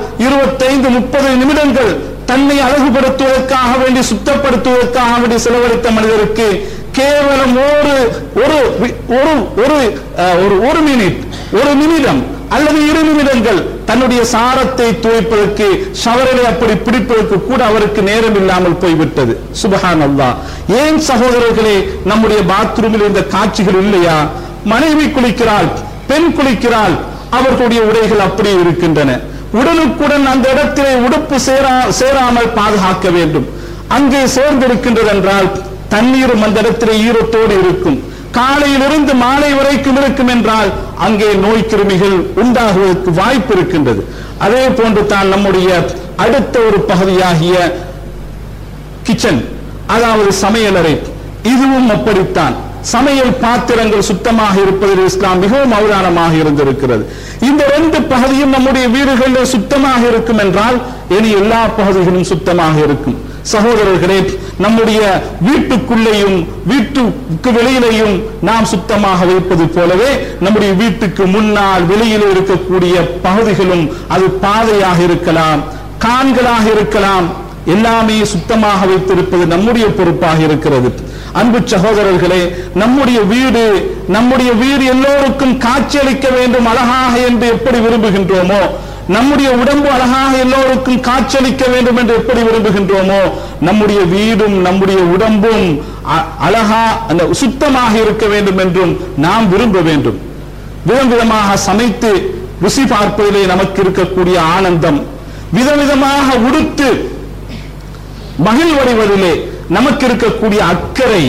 25-30 நிமிடங்கள் தன்னை அழகுபடுத்துவதற்காக வேண்டி, சுத்தப்படுத்துவதற்காக வேண்டி செலவழித்த மனிதருக்கு கேவலம் ஒரு நிமிடம் அல்லது 2 நிமிடங்கள் தன்னுடைய சாரத்தை துவைப்பதற்கு, ஷவரிலே அப்படி பிடிப்பதற்கு கூட அவருக்கு நேரம் இல்லாமல் போய்விட்டது. சுப்ஹானல்லாஹ். ஏன் சகோதரர்களே, நம்முடைய பாத்ரூமில் இந்த காட்சிகள் இல்லையா? மனைவி குளிக்கிறாள், பெண் குளிக்கிறாள், அவர்களுடைய உடைகள் அப்படியே இருக்கின்றன. உடனுக்குடன் அந்த இடத்திலே உடுப்பு சேராமல் பாதுகாக்க வேண்டும். அங்கே சேர்ந்திருக்கின்றது என்றால் தண்ணீரும் அந்த இடத்திலே ஈரத்தோடு இருக்கும். காலையிலிருந்து மாலை வரைக்கும் இருக்கும் என்றால் அங்கே நோய் கிருமிகள் உண்டாகுவதற்கு வாய்ப்பு இருக்கின்றது. அதே போன்று தான் நம்முடைய அடுத்த ஒரு பகுதியாகிய கிச்சன், அதாவது சமையலறை, இதுவும் அப்படித்தான். சமையல் பாத்திரங்கள் சுத்தமாக இருப்பதில் இஸ்லாம் மிகவும் அவதானமாக இருந்திருக்கிறது. இந்த 2 பகுதியும் நம்முடைய வீடுகளில் சுத்தமாக இருக்கும் என்றால் இனி எல்லா பகுதிகளும் சுத்தமாக இருக்கும். சகோதரர்களே, நம்முடைய வீட்டுக்குள்ளேயும் வீட்டுக்கு வெளியிலேயும் நாம் சுத்தமாக வைப்பது போலவே நம்முடைய வீட்டுக்கு முன்னால் வெளியில் இருக்கக்கூடிய பகுதிகளும், அது பாதையாக இருக்கலாம், கான்களாக இருக்கலாம், எல்லாமே சுத்தமாக வைத்திருப்பது நம்முடைய பொறுப்பாக இருக்கிறது. அன்பு சகோதரர்களே, நம்முடைய வீடு எல்லோருக்கும் காட்சியளிக்க வேண்டும் அழகாக என்று எப்படி விரும்புகின்றோமோ, நம்முடைய உடம்பு அழகாக எல்லோருக்கும் காட்சியளிக்க வேண்டும் என்று எப்படி விரும்புகின்றோமோ, நம்முடைய வீடும் நம்முடைய உடம்பும் அழகா சுத்தமாக இருக்க வேண்டும் என்றும் நாம் விரும்ப வேண்டும். விதவிதமாக சமைத்து ருசி பார்ப்பதிலே நமக்கு இருக்கக்கூடிய ஆனந்தம், விதவிதமாக உடுத்து மகிழ்வடைவதிலே நமக்கு இருக்கக்கூடிய அக்கறை,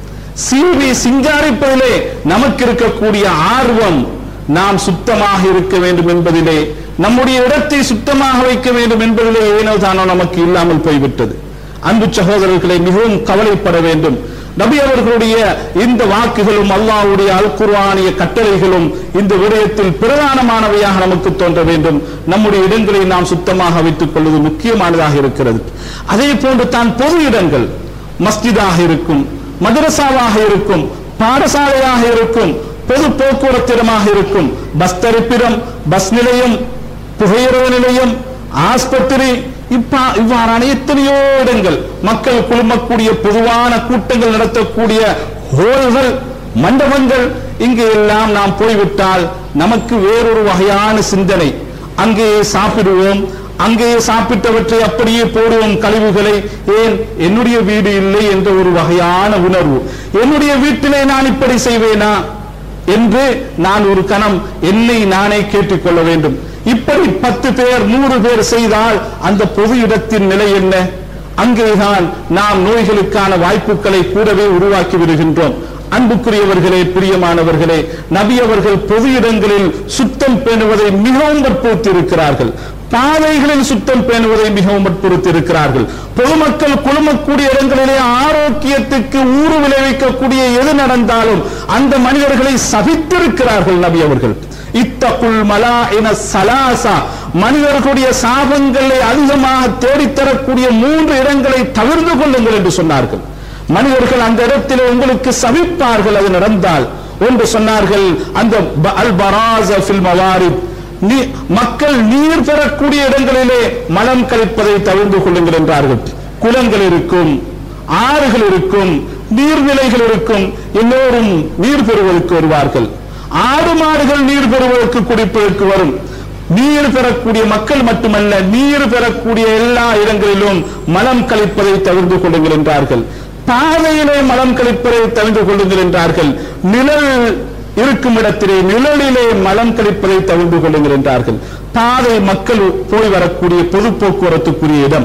சீவி சிங்காரிப்பதிலே நமக்கு இருக்கக்கூடிய ஆர்வம், நாம் சுத்தமாக இருக்க வேண்டும் என்பதிலே, நம்முடைய இடத்தை சுத்தமாக வைக்க வேண்டும் என்பதிலே ஏனோ தானோ நமக்கு இல்லாமல் போய்விட்டது. அன்பு சகோதரர்களை, மிகவும் கவலைப்பட வேண்டும். நபி அவர்களுடைய இந்த வாக்குகளும் அல்லாஹ்வுடைய அல் குர்ஆனிய கட்டளைகளும் இந்த விடயத்தில் பிரதானமானவையாக நமக்கு தோன்ற வேண்டும். நம்முடைய இடங்களை நாம் சுத்தமாக வைத்துக் கொள்வது முக்கியமானதாக இருக்கிறது. அதே போன்று தான் பொது இடங்கள், மஸ்ஜிதாக இருக்கும், மதரசாவாக இருக்கும், பாடசாலையாக இருக்கும், பொது போக்குவரத்து இடமாக இருக்கும், பஸ் தரிப்பிடம், பஸ் நிலையம், புகையிரவு நிலையம், ஆஸ்பத்திரி, இவ்வாறான எத்தனையோ இடங்கள், மக்கள் குழுமக்கூடிய பொதுவான கூட்டங்கள் நடத்தக்கூடிய ஹோல்கள், மண்டபங்கள், இங்கே எல்லாம் நாம் போய்விட்டால் நமக்கு வேறொரு வகையான சிந்தனை. அங்கேயே சாப்பிடுவோம், அங்கேயே சாப்பிட்டவற்றை அப்படியே போடுவோம் கழிவுகளை. ஏன் என்னுடைய வீடு இல்லை என்ற ஒரு வகையான உணர்வு. என்னுடைய வீட்டிலே நான் இப்படி செய்வேனா என்று நான் ஒரு கணம் என்னை நானே கேட்டுக்கொள்ள வேண்டும். இப்படி 10 பேர் 100 பேர் செய்தால் அந்த பொது இடத்தின் நிலை என்ன? அங்கேதான் நாம் நோய்களுக்கான வாய்ப்புகளை கூடவே உருவாக்கி விடுகின்றோம். அன்புக்குரியவர்களே, பிரியமானவர்களே, நபி அவர்கள் பொது இடங்களில் சுத்தம் பேணுவதை மிகவும் வற்புறுத்தி இருக்கிறார்கள். பாதைகளில் சுத்தம் பேணுவதை மிகவும் வற்புறுத்தி இருக்கிறார்கள். பொதுமக்கள் குழுமக்கூடிய இடங்களிலே ஆரோக்கியத்துக்கு ஊறு விளைவிக்கக்கூடிய எது நடந்தாலும் அந்த மனிதர்களை சபித்திருக்கிறார்கள் நபி அவர்கள். இத்தகுல் மலாஇன ஸலாஸா, மனிதர்களுடைய சாபங்களை அதிகமாக தேடித்தரக்கூடிய 3 இடங்களை தவிர்த்து கொள்ளுங்கள் என்று சொன்னார்கள். மனிதர்கள் அந்த இடத்திலே உங்களுக்கு சபிப்பார்கள் அது நடந்தால். ஒன்று சொன்னார்கள், அந்த அல் பராஸ ஃபில் மவாரித், மக்கள் நீர் பெறக்கூடிய இடங்களிலே மலம் கழிப்பதை தவிர்த்து கொள்ளுங்கள் என்றார்கள். குளங்கள் இருக்கும், ஆறுகள் இருக்கும், நீர்நிலைகள் இருக்கும், எல்லோரும் நீர் பெறுவதற்கு வருவார்கள். ஆடு மாடுகள் நீர் பெறுவதற்கு குடிப்பதற்கு வரும். நீர் பெறக்கூடிய மக்கள் மட்டுமல்ல, நீர் பெறக்கூடிய எல்லா இடங்களிலும் மலம் கழிப்பதை தவிர்த்து கொள்ளுங்கள் என்றார்கள். பாதையிலே மலம் கழிப்பதை தவிர்த்து கொள்ளுங்கள் என்றார்கள். நிழல் இருக்கும் இடத்திலே நிழலிலே மலம் கழிப்பதை தவிர்த்து கொள்ளுங்கள் என்றார்கள். பாதை மக்கள் போய் வரக்கூடிய பொது போக்குவரத்துக்குரிய இடம்,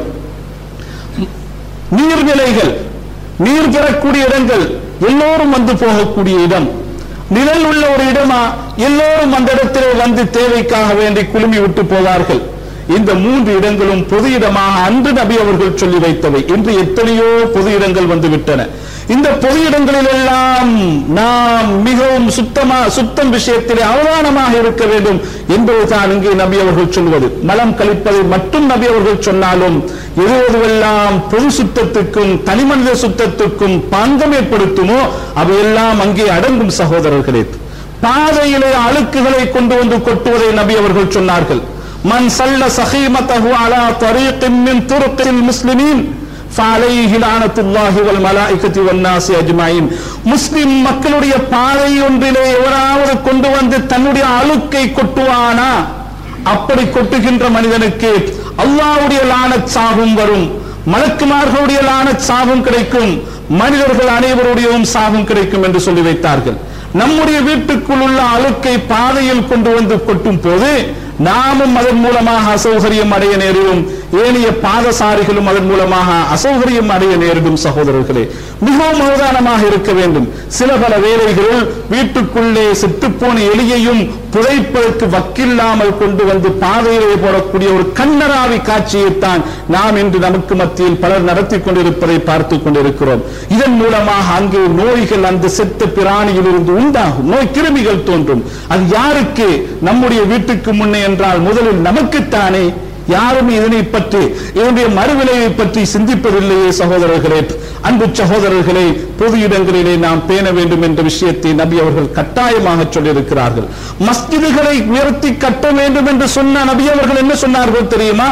நீர்நிலைகள், நீர் பெறக்கூடிய இடங்கள், எல்லோரும் வந்து போகக்கூடிய இடம், நிழல் உள்ள ஒரு இடமா? எல்லோரும் அந்த இடத்திலே வந்து தேவைக்காக வேண்டி குழுமி விட்டு போவார்கள். இந்த 3 இடங்களும் பொது இடமாக அன்று நபி அவர்கள் சொல்லி வைத்தவை. இன்று எத்தனையோ பொது இடங்கள் வந்து விட்டன. இந்த பொது இடங்களில் எல்லாம் நாம் மிகவும் சுத்தம் விஷயத்திலே அவதானமாக இருக்க வேண்டும் என்பதுதான் இங்கே நபி அவர்கள் சொல்வது. மலம் கழிப்பதை மட்டும் நபி அவர்கள் சொன்னாலும் எதுவெல்லாம் பொது சுத்தத்துக்கும் தனிமனித சுத்தத்துக்கும் பங்கம் ஏற்படுத்துமோ அவையெல்லாம் அங்கே அடங்கும். சகோதரர்களே, பாதையிலே அழுக்குகளை கொண்டு வந்து கொட்டுவதை நபி அவர்கள் சொன்னார்கள். மன் சல்ல சஹீமத்தஹு அலா தரீகின் மின் துருக்கில் முஸ்லிமீன் ஃபஅலைஹி லஅனத்துல்லாஹி வல் மலாயிகத்தி வன் நாஸி அஜ்மஈன். முஸ்லிம் மக்களுடைய பாதை ஒன்றிலே எவராவது கொண்டு வந்து தன்னுடைய அழுக்கை கொட்டுவானா, அப்படி கொட்டுகின்ற மனிதனுக்கு அல்லாஹ்வுடைய லானத் சாபம் வரும், மலக்குமார்களுடைய லானத் சாபம் கிடைக்கும், மனிதர்கள் அனைவருடையவும் சாபம் கிடைக்கும் என்று சொல்லி வைத்தார்கள். நம்முடைய வீட்டுக்குள் உள்ள அழுக்கை பாதையில் கொண்டு வந்து கொட்டும் போது நாமும் அதன் மூலமாக அசௌகரியம் அடைய நேரிடும், ஏனைய பாதசாரிகளும் அதன் மூலமாக அசௌகரியம் அடைய நேரிடும். சகோதரர்களே, மிகவும் அவதானமாக இருக்க வேண்டும். சில பல வேளைகளில் வீட்டுக்குள்ளே செத்துப்போன எலியையும் புதைப்பதற்கு வக்கில்லாமல் கொண்டு வந்து பாதையிலே போடக்கூடிய ஒரு கண்ணராவி காட்சியைத்தான் நாம் இன்று நமக்கு மத்தியில் பலர் நடத்தி கொண்டிருப்பதை பார்த்துக் கொண்டிருக்கிறோம். இதன் மூலமாக அங்கே நோய்கள் அந்த செத்த பிராணியில் இருந்து உண்டாகும், நோய் கிருமிகள் தோன்றும். அது யாருக்கு? நம்முடைய வீட்டுக்கு முன்னே என்றால் முதலில் நமக்குத்தானே. யாரும் இதனை பற்றி இதனுடைய மறுவிளைவை பற்றி சிந்திப்பதில்லையே சகோதரர்களே. அன்பு சகோதரர்களே, பொது இடங்களிலே நாம் பேண வேண்டும் என்ற விஷயத்தை நபி அவர்கள் கட்டாயமாக சொல்லியிருக்கிறார்கள். மஸ்ஜிதுகளை உயர்த்தி கட்ட வேண்டும் என்று சொன்ன நபி அவர்கள் என்ன சொன்னார்கள் தெரியுமா?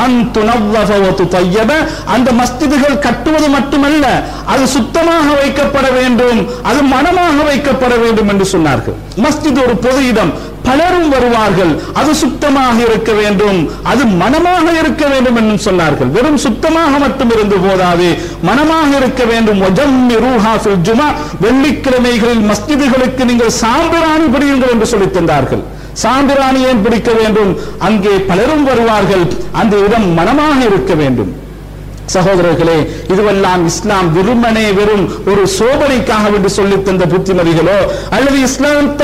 அந்த மஸ்ஜிதுகள் கட்டுவது மட்டுமல்ல, அது சுத்தமாக வைக்கப்பட வேண்டும், அது மனமாக வைக்கப்பட வேண்டும் என்று சொன்னார்கள். மஸ்ஜித் ஒரு பொது இடம், பலரும் வருவார்கள், அது சுத்தமாக இருக்க வேண்டும், அது மனமாக இருக்க வேண்டும் என்று சொன்னார்கள். வெறும் சுத்தமாக மட்டும் இருந்து போதாது, மனமாக இருக்க வேண்டும். வெள்ளிக்கிழமைகளில் மஸ்ஜிதுகளுக்கு நீங்கள் சாம்பிராணி பிடியுங்கள் என்று சொல்லித் தந்தார்கள். சாம்பிராணி ஏன் பிடிக்க வேண்டும்? அங்கே பலரும் வருவார்கள், அந்த இடம் மனமாக இருக்க வேண்டும். சகோதரர்களே, இதுவெல்லாம் இஸ்லாம் வெறுமனே வெறும் ஒரு சோபனைக்காக என்று சொல்லித் தந்த புத்திமதிகளோ அல்லது இஸ்லாம்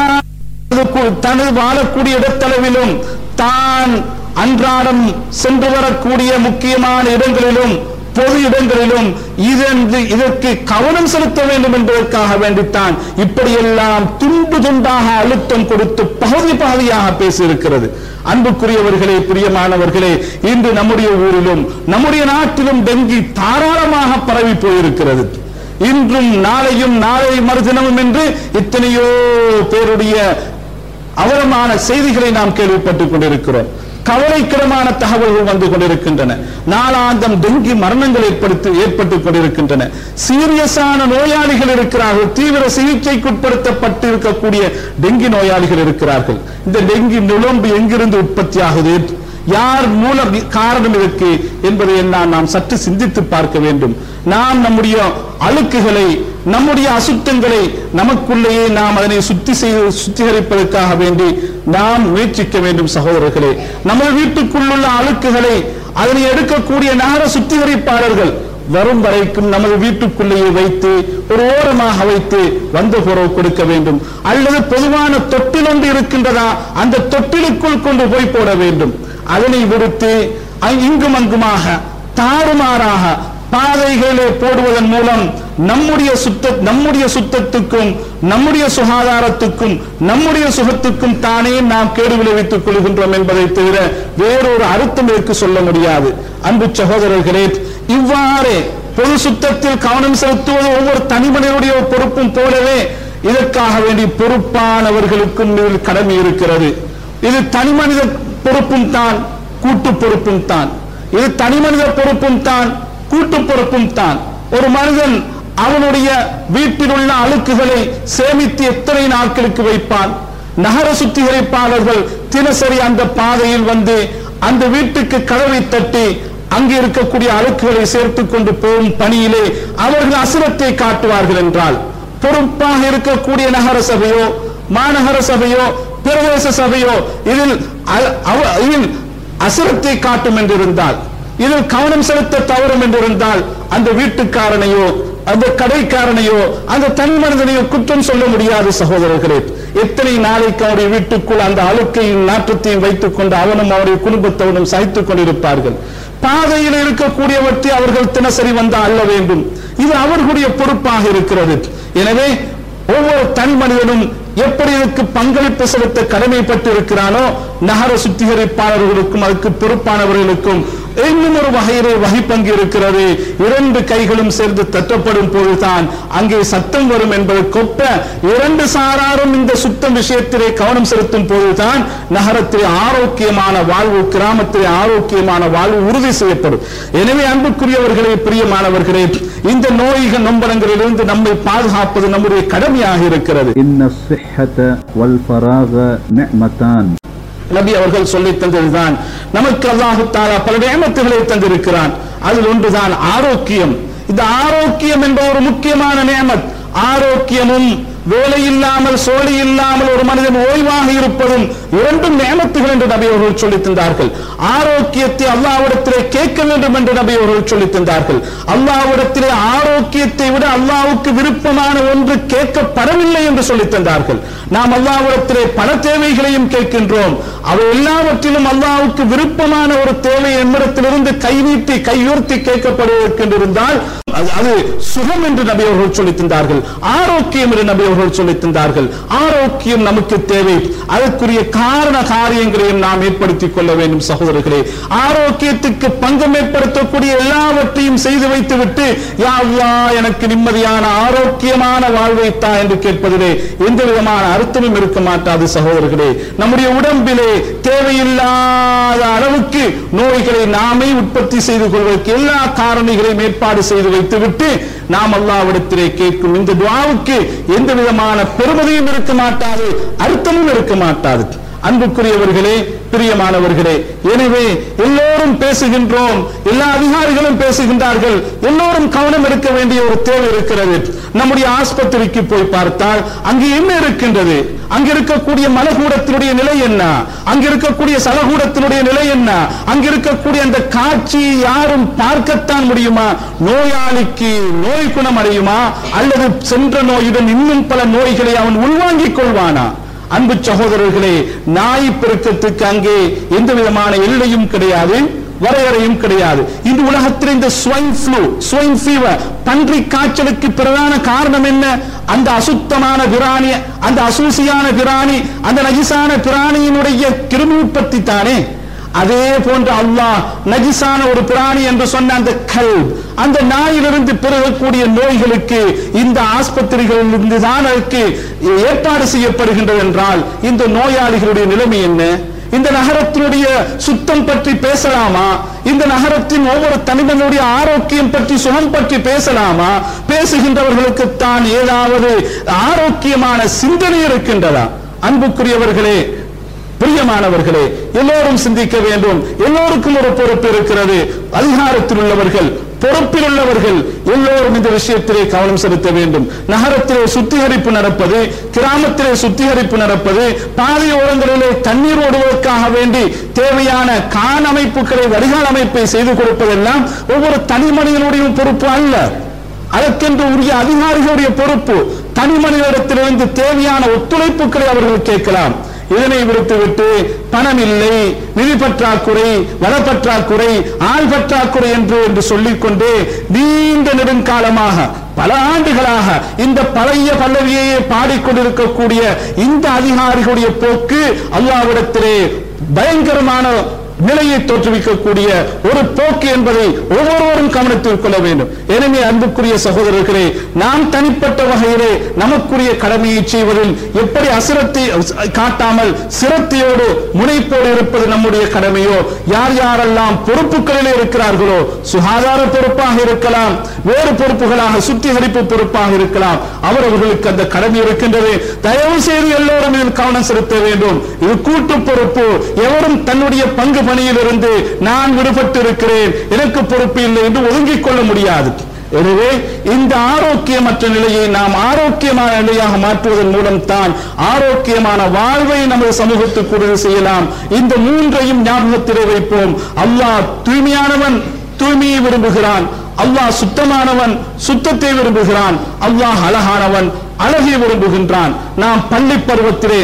தனது வாழக்கூடிய இடத்தளவிலும் தான் அன்றாடம் சென்று வரக்கூடிய முக்கியமான இடங்களிலும் பொது இடங்களிலும் இதற்கு கவனம் செலுத்த வேண்டும் என்பதற்காக வேண்டித்தான் இப்படியெல்லாம் துண்டு துண்டாக அழுத்தம் கொடுத்து பகுதி பகுதியாக பேசியிருக்கிறது. அன்புக்குரியவர்களே, பிரியமானவர்களே, இன்று நம்முடைய ஊரிலும் நம்முடைய நாட்டிலும் டெங்கி தாராளமாக பரவி போயிருக்கிறது. இன்றும் நாளையும் நாளை மறுதினமும் என்று எத்தனையோ பேருடைய அவலமான செய்திகளை நாம் கேள்விப்பட்டுக் கொண்டிருக்கிறோம். கவலைக்கிடமான தகவல்கள் வந்து கொண்டிருக்கின்றன. நாளாந்தம் டெங்கி மரணங்கள் ஏற்பட்டுக் கொண்டிருக்கின்றன. சீரியஸான நோயாளிகள் இருக்கிறார்கள், தீவிர சிகிச்சைக்குட்படுத்தப்பட்டு இருக்கக்கூடிய டெங்கி நோயாளிகள் இருக்கிறார்கள். இந்த டெங்கி நுழம்பு எங்கிருந்து உற்பத்தி ஆகுது, யார் மூல காரணம் இருக்கு என்பதை எல்லாம் நாம் சற்று சிந்தித்து பார்க்க வேண்டும். நாம் நம்முடைய அழுக்குகளை, நம்முடைய அசுத்தங்களை நமக்குள்ளேயே நாம் அதனை சுத்திகரிப்பதற்காக வேண்டி நாம் முயற்சிக்க வேண்டும். சகோதரர்களே, நமது வீட்டுக்குள்ளுள்ள அழுக்குகளை அதனை எடுக்கக்கூடிய நகர சுத்திகரிப்பாளர்கள் வரும் வரைக்கும் நமது வீட்டுக்குள்ளேயே வைத்து ஒரு ஓரமாக வைத்து வந்த போறவு கொடுக்க வேண்டும். அல்லது பொதுவான தொட்டில் ஒன்று இருக்கின்றதா, அந்த தொட்டிலுக்குள் கொண்டு போய் போட வேண்டும். அதனை விடுத்து இங்கும் அங்குமாக தாறுமாறாக பாதைகளை போடுவதன் மூலம் நம்முடைய சுத்தத்துக்கும் நம்முடைய சுகாதாரத்துக்கும் நம்முடைய சுகத்துக்கும் தானே நாம் கேடு விளைவித்துக் கொள்கின்றோம் என்பதை தவிர வேறொரு அர்த்தம் இருக்கு சொல்ல முடியாது. அன்பு சகோதரர்களே, இவ்வாறு பொது சுத்தத்தில் கவனம் செலுத்துவது ஒவ்வொரு தனி மனிதனுடைய பொறுப்பும் போலவே இதற்காக வேண்டி பொறுப்பானவர்களுக்கும் இதில் கடமை இருக்கிறது. இது தனி மனித பொறுப்பும் தான், கூட்டு பொறுப்பும் தான். இது தனி மனித பொறுப்பும் தான், கூட்டு பொறுப்பும் தான். ஒரு மனிதன் அவனுடைய வீட்டில் உள்ள அழுக்குகளை சேமித்து எத்தனை நாட்களுக்கு வைப்பான்? நகர சுத்திகரிப்பாளர்கள் தினசரி அந்த பாதையில் வந்து அந்த வீட்டுக்கு கதவை தட்டி அங்கே இருக்கக்கூடிய அழுக்குகளை சேர்த்துக் கொண்டு போகும் பணியிலே அவர்கள் அசுரத்தை காட்டுவார்கள் என்றால், பொறுப்பாக இருக்கக்கூடிய நகர சபையோ மாநகர சபையோ பிரதேச சபையோ இதில் அசுரத்தை காட்டும் என்றிருந்தால், இதில் கவனம் செலுத்த தவறும் என்றிருந்தால், அந்த வீட்டுக்காரனையோ அந்த கடைக்காரனையோ அந்த தனி மனிதனையோ குற்றம் சொல்ல முடியாது. சகோதரர்களே, எத்தனை நாளைக்கு அவருடைய வீட்டுக்குள் அந்த அழுக்கையும் நாற்றத்தையும் வைத்துக் கொண்டு அவனும் அவருடைய குடும்பத்தவனும் சகித்துக் கொண்டிருப்பார்கள். பாதையில் இருக்கக்கூடியவற்றை அவர்கள் தினசரி வந்து அள்ள வேண்டும். இது அவர்களுடைய பொறுப்பாக இருக்கிறது. எனவே ஒவ்வொரு தனி மனிதனும் எப்படி இதுக்கு பங்களிப்பு செலுத்த கடமைப்பட்டு இருக்கிறானோ, நகர சுத்திகரிப்பாளர்களுக்கும் அதுக்கு பொறுப்பானவர்களுக்கும் இன்னும் ஒரு வகையிலே வகிப்பங்கு இருக்கிறது. இரண்டு கைகளும் சேர்ந்து தட்டப்படும் போதுதான் அங்கே சத்தம் வரும் என்பதற்கொப்ப இரண்டு சாராரும் இந்த சுத்தம் விஷயத்திலே கவனம் செலுத்தும் போதுதான் நகரத்திலே ஆரோக்கியமான வாழ்வு, கிராமத்திலே ஆரோக்கியமான வாழ்வு உறுதி செய்யப்படும். எனவே அன்புக்குரியவர்களே, பிரியமானவர்களே, இந்த நோய்கள் நொம்பலங்களிலிருந்து நம்மை பாதுகாப்பது நம்முடைய கடமையாக இருக்கிறது. நபி அவர்கள் சொல்லி தந்ததுதான். நமக்கு அல்லாஹ் தஆலா பல நியமத்துகளை தந்திருக்கிறான். அதில் ஒன்றுதான் ஆரோக்கியம். இந்த ஆரோக்கியம் என்ற ஒரு முக்கியமான நியமத். ஆரோக்கியமும் வேலை இல்லாமல் சோழி இல்லாமல் ஒரு மனிதன் ஓய்வாக இருப்பதும் இரண்டும் நியமத்துகள் என்று நபி அவர்கள் சொல்லித் தந்தார்கள். ஆரோக்கியத்தை அல்லாஹ்விடத்திலே கேட்க வேண்டும் என்று நபி அவர்கள் சொல்லித் தந்தார்கள். அல்லாஹ்விடத்திலே ஆரோக்கியத்தை விட அல்லாஹ்வுக்கு விருப்பமான ஒன்று கேட்கப்படவில்லை என்று சொல்லித் தந்தார்கள். நாம் அல்லாஹ்விடத்திலே பல தேவைகளையும் கேட்கின்றோம். அவை எல்லாவற்றிலும் அல்லாஹ்வுக்கு விருப்பமான ஒரு தேவை நம்மிடத்திலிருந்து கை நீட்டி கையுயர்த்தி கேட்கப்படுவதற்கென்றிருந்தால் அது சுகம் என்று நபி அவர்கள் சொல்லித் தந்தார்கள். ஆரோக்கியம் என்று நபி அவர்கள் சொல்லித் தந்தார்கள். ஆரோக்கியம் நமக்கு தேவை. அதற்குரிய காரண காரியங்களையும் நாம் ஏற்படுத்திக் கொள்ள வேண்டும் சகோதரர்களே. ஆரோக்கியத்துக்கு பங்கம் ஏற்படுத்தக்கூடிய எல்லாவற்றையும் செய்து வைத்துவிட்டு யா அல்லாஹ் எனக்கு நிம்மதியான ஆரோக்கியமான வாழ்வைத்தா என்று கேட்பதிலே எந்த விதமான அர்த்தமும் இருக்க மாட்டாது சகோதரர்களே. நம்முடைய உடம்பிலே தேவையில்லாத அளவுக்கு நோய்களை நாமே உற்பத்தி செய்து கொள்வதற்கு எல்லா காரணிகளையும் ஏற்பாடு செய்து வைத்துவிட்டு நாம் அல்லாஹ்விடத்திலே கேட்கும் இந்த துஆவுக்கு எந்த விதமான பெருமதியும் இருக்க மாட்டாது, அர்த்தமும் இருக்க மாட்டாது. அன்புக்குரியவர்களே, பிரியமானவர்களே, எனவே எல்லோரும் பேசுகின்றோம், எல்லா அதிகாரிகளும் பேசுகின்றார்கள், எல்லோரும் கவனம் எடுக்க வேண்டிய ஒரு தேவை இருக்கிறது. நம்முடைய ஆஸ்பத்திரிக்கு போய் பார்த்தால் அங்கு என்ன இருக்கின்றது? அங்க இருக்கக்கூடிய மலகூடத்தினுடைய நிலை என்ன? அங்க இருக்கக்கூடிய சலகூடத்தினுடைய நிலை என்ன? அங்க இருக்கக்கூடிய அந்த காட்சி யாரும் பார்க்கத்தான் முடியுமா? நோயாளிக்கு நோய் குணம் அடையுமா அல்லது சென்ற நோயுடன் இன்னும் பல நோய்களை அவன் உள்வாங்கிக் கொள்வானா? அன்பு சகோதரர்களே, நாய் பெருக்கத்துக்கு அங்கே எந்த விதமான எல்லையும் கிடையாது, வரையறையும் கிடையாது. இந்த உலகத்தில் இந்த ஸ்வைன் ஃபீவர் பன்றி காய்ச்சலுக்கு பிரதான காரணம் என்ன? அந்த அசுத்தமான பிராணி, அந்த அசூசியான பிராணி, அந்த நஜிசான பிராணியினுடைய கிருமி உற்பத்தி தானே. அதே போன்று அல்லாஹ் நஜிசான ஒரு பிராணி என்று சொன்ன அந்த கல்ப், அந்த நாயிலிருந்து பிறகக்கூடிய நோய்களுக்கு இந்த ஆஸ்பத்திரிகளில் இருந்து தான் அதற்கு ஏற்பாடு செய்யப்படுகின்றது என்றால் இந்த நோயாளிகளுடைய நிலைமை என்ன? இந்த நகரத்தினுடைய சுத்தம் பற்றி பேசலாமா? இந்த நகரத்தின் ஒவ்வொரு தனிமனுடைய ஆரோக்கியம் பற்றி, சுகம் பற்றி பேசலாமா? பேசுகின்றவர்களுக்கு தான் ஏதாவது ஆரோக்கியமான சிந்தனை இருக்கின்றதா? அன்புக்குரியவர்களே, பிரியமானவர்களே, எல்லோரும் சிந்திக்க வேண்டும். எல்லோருக்கும் ஒரு பொறுப்பு இருக்கிறது. அதிகாரத்தில் உள்ளவர்கள், பொறுப்பில் உள்ளவர்கள் எல்லோரும் இந்த விஷயத்திலே கவனம் செலுத்த வேண்டும். நகரத்திலே சுத்திகரிப்பு நடப்பது, கிராமத்திலே சுத்திகரிப்பு நடப்பது, பாதையோரங்களிலே தண்ணீர் ஓடுவதற்காக வேண்டி தேவையான கான் அமைப்புகளை, வடிகால் அமைப்பை செய்து கொடுப்பதெல்லாம் ஒவ்வொரு தனி மனிதனுடைய பொறுப்பு அல்ல, அதற்கென்று உரிய அதிகாரிகளுடைய பொறுப்பு. தனி மனிதனிடத்திலிருந்து தேவையான ஒத்துழைப்புகளை அவர்கள் கேட்கலாம். இதனை விடுத்துவிட்டு பணம் இல்லை, நிதி பற்றாக்குறை, வள பற்றாக்குறை, ஆள் பற்றாக்குறை என்று சொல்லிக்கொண்டு நீண்ட நெடுங்காலமாக பல ஆண்டுகளாக இந்த பழைய பல்லவியையே பாடிக்கொண்டிருக்கக்கூடிய இந்த அதிகாரிகளுடைய போக்கு அல்லாஹ்விடத்திலே பயங்கரமான நிலையை தோற்றுவிக்கக்கூடிய ஒரு போக்கு என்பதை ஒவ்வொருவரும் கவனத்தில் கொள்ள வேண்டும். எனவே அன்புக்குரிய சகோதரர்களே, நாம் தனிப்பட்ட வகையிலே நமக்குரிய கடமையை செய்வதில் எப்படி அசிரத்தை காட்டாமல் சிரத்தையோடு முனைப்போடு இருப்பது நம்முடைய கடமையோ, யார் யாரெல்லாம் பொறுப்புகளிலே இருக்கிறார்களோ, சுகாதார பொறுப்பாக இருக்கலாம், வேறு பொறுப்புகளாக சுத்திகரிப்பு பொறுப்பாக இருக்கலாம், அவர்களுக்கு அந்த கடமை இருக்கின்றது. தயவு செய்து எல்லோரும் இதில் கவனம் செலுத்த வேண்டும். இது கூட்டு பொறுப்பு. எவரும் தன்னுடைய பங்கு பணியிலிருந்து நான் விடுபட்டு இருக்கிறேன், எனக்கு பொறுப்பு இல்லை என்று ஒதுங்கிக் கொள்ள முடியாது. எனவே இந்த ஆரோக்கியமற்ற நிலையை நாம் ஆரோக்கியமான நிலையாக மாற்றுவதன் மூலம் தான் ஆரோக்கியமான வாழ்வை நமது சமூகத்துக்கு உறுதி செய்யலாம். இந்த மூன்றையும் ஞாபகத்திலே வைப்போம். அல்லாஹ் தூய்மையானவன், தூய்மையை விரும்புகிறான். அல்லாஹ் சுத்தமானவன், சுத்தத்தை விரும்புகிறான். அல்லாஹ் அழகானவன், அழகை விரும்புகின்றான். நாம் பள்ளி பருவத்திலே,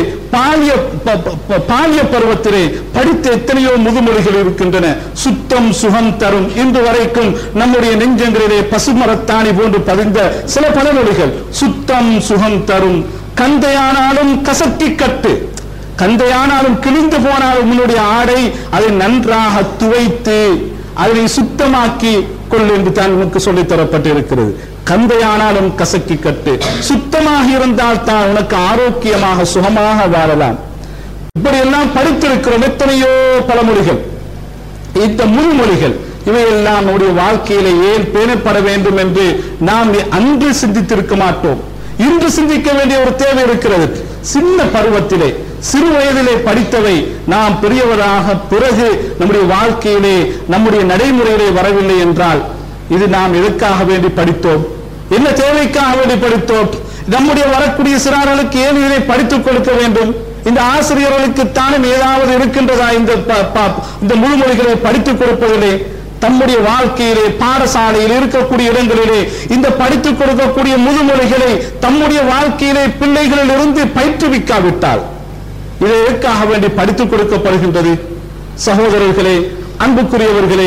பாலிய பருவத்திலே படித்த எத்தனையோ முதுமொழிகள் இருக்கின்றன. சுத்தம் சுகம் தரும். இன்று வரைக்கும் நம்முடைய நெஞ்சங்களிலே பசுமரத்தாணி போன்று பதிந்த சில பழமொழிகள். சுத்தம் சுகம் தரும். கந்தையானாலும் கசக்கி கட்டு, கந்தையானாலும் கிழிந்து போனாலும் உன்னுடைய ஆடை அதை நன்றாக துவைத்து அதனை சுத்தமாக்கி கொள் என்று தான் உனக்கு சொல்லித் தரப்பட்டிருக்கிறது. கந்தையானாலும் கசக்கி கட்டு. சுத்தமாக இருந்தால் தான் உனக்கு ஆரோக்கியமாக சுகமாக வாழலாம். இப்படி எல்லாம் படித்திருக்கிறோம் எத்தனையோ பழமொழிகள், இந்த முன்மொழிகள். இவையெல்லாம் நம்முடைய வாழ்க்கையில ஏன் பேணப்பட வேண்டும் என்று நாம் அன்று சிந்தித்திருக்க மாட்டோம். இன்று சிந்திக்க வேண்டிய ஒரு தேவை இருக்கிறது. சின்ன பருவத்திலே, சிறு வயதிலே படித்தவை நாம் பெரியவராக பிறகு நம்முடைய வாழ்க்கையிலே, நம்முடைய நடைமுறையிலே வரவில்லை என்றால் இது நாம் எதற்காக வேண்டி படித்தோம்? என்ன தேவைக்காக வேண்டி படித்தோம்? நம்முடைய வரக்கூடிய சிறார்களுக்கு ஏன் இதை படித்துக் கொடுக்க வேண்டும்? இந்த ஆசிரியர்களுக்கு தானும் ஏதாவது இருக்கின்றதா இந்த முழுமொழிகளை படித்துக் கொடுப்பதிலே? தம்முடைய வாழ்க்கையிலே, பாடசாலையில் இருக்கக்கூடிய இடங்களிலே இந்த படித்துக் கொடுக்கக்கூடிய முதுமொழிகளை தம்முடைய வாழ்க்கையிலே பிள்ளைகளில் இருந்து பயிற்றுவிக்காவிட்டால் இதை எதற்காக வேண்டி படித்துக் கொடுக்கப்படுகின்றது? சகோதரர்களே, அன்புக்குரியவர்களே,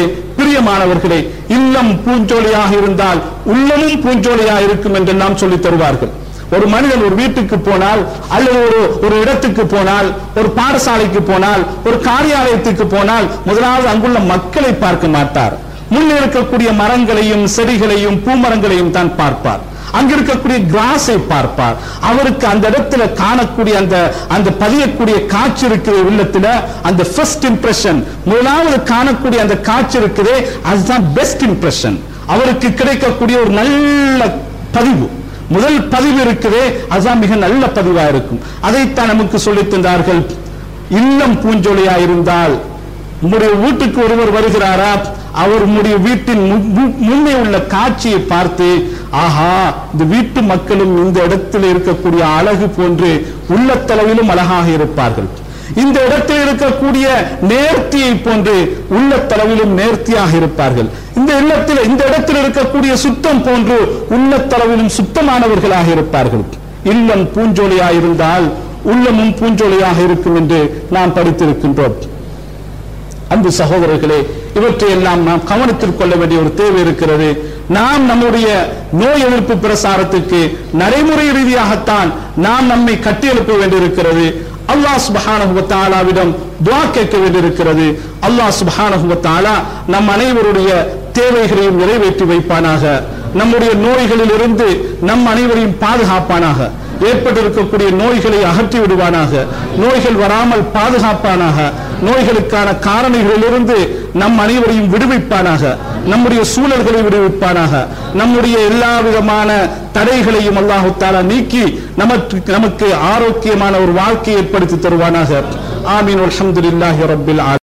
பிரியமானவர்களே, இல்லம் பூஞ்சோலியாக இருந்தால் உள்ளமும் பூஞ்சோலியாக இருக்கும் என்று நாம் சொல்லித் தருவார்கள். ஒரு மனிதன் ஒரு வீட்டுக்கு போனால் அல்லது ஒரு இடத்துக்கு போனால், ஒரு பாடசாலைக்கு போனால், ஒரு காரியாலயத்துக்கு போனால் முதலாவது அங்குள்ள மக்களை பார்க்க மாட்டார். முன்னே இருக்கக்கூடிய மரங்களையும் செடிகளையும் பூமரங்களையும் தான் பார்ப்பார். அங்க இருக்கக்கூடிய கிராஸை பார்ப்பார். அவருக்கு அந்த இடத்துல காணக்கூடிய அந்த பதியக்கூடிய காட்சி இருக்குது உள்ளத்துல, அந்த ஃபர்ஸ்ட் இம்ப்ரெஷன், முதலாவது காணக்கூடிய அந்த காட்சி இருக்குதே, அதுதான் பெஸ்ட் இம்ப்ரெஷன். அவருக்கு கிடைக்கக்கூடிய ஒரு நல்ல பதிவு, முதல் பதிவு இருக்குதே, அதுதான் மிக நல்ல பதிவா இருக்கும். அதைத்தான் நமக்கு சொல்லித் தந்தார்கள். இல்லம் பூஞ்சொலியா இருந்தால், உங்களுடைய வீட்டுக்கு ஒருவர் வருகிறாரா, அவர் உங்களுடைய வீட்டின் முன்னே உள்ள காட்சியை பார்த்து, ஆஹா, இந்த வீட்டு மக்களும் இந்த இடத்தில் இருக்கக்கூடிய அழகு போன்று உள்ளத்தளவிலும் அழகாக இருப்பார்கள், இந்த இடத்தில் இருக்கக்கூடிய நேர்த்தியை போன்று உள்ளத்தளவிலும் நேர்த்தியாக இருப்பார்கள், இந்த இடத்தில் இருக்கக்கூடிய சுத்தம் போன்று உள்ளத்தளவிலும் சுத்தமானவர்களாக இருப்பார்கள். இல்லம் பூஞ்சோலியாக இருந்தால் உள்ளமும் பூஞ்சோலியாக இருக்கும் என்று நாம் படித்திருக்கின்றோம். அன்பு சகோதரர்களே, இவற்றை எல்லாம் நாம் கவனத்தில் கொள்ள வேண்டிய ஒரு தேவை இருக்கிறது. நாம் நம்முடைய நோய் எதிர்ப்பு பிரசாரத்துக்கு நடைமுறை ரீதியாகத்தான் நாம் நம்மை கட்டியெழுப்ப வேண்டியிருக்கிறது. அல்லாஹ் சுப்ஹானஹு வ தஆலாவிடம் துஆ கேட்க வேண்டியிருக்கிறது. அல்லாஹ் சுப்ஹானஹு வ தஆலா நம் அனைவருடைய தேவைகளையும் நிறைவேற்றி வைப்பானாக. நம்முடைய நோய்களில் இருந்து நம் அனைவரையும் பாதுகாப்பானாக. ஏற்பட்டிருக்கக்கூடிய நோய்களை அகற்றி விடுவானாக. நோய்கள் வராமல் பாதுகாப்பானாக. நோய்களுக்கான காரணிகளிலிருந்து நம் அனைவரையும் விடுவிப்பானாக. நம்முடைய சூழல்களை விடுவிப்பானாக. நம்முடைய எல்லா விதமான தடைகளையும் அல்லாஹ் தஆலா நீக்கி நமக்கு ஆரோக்கியமான ஒரு வாழ்க்கையை ஏற்படுத்தி தருவானாக. ஆமீன். அல்ஹம்துலில்லாஹி ரப்பில் ஆலமீன்.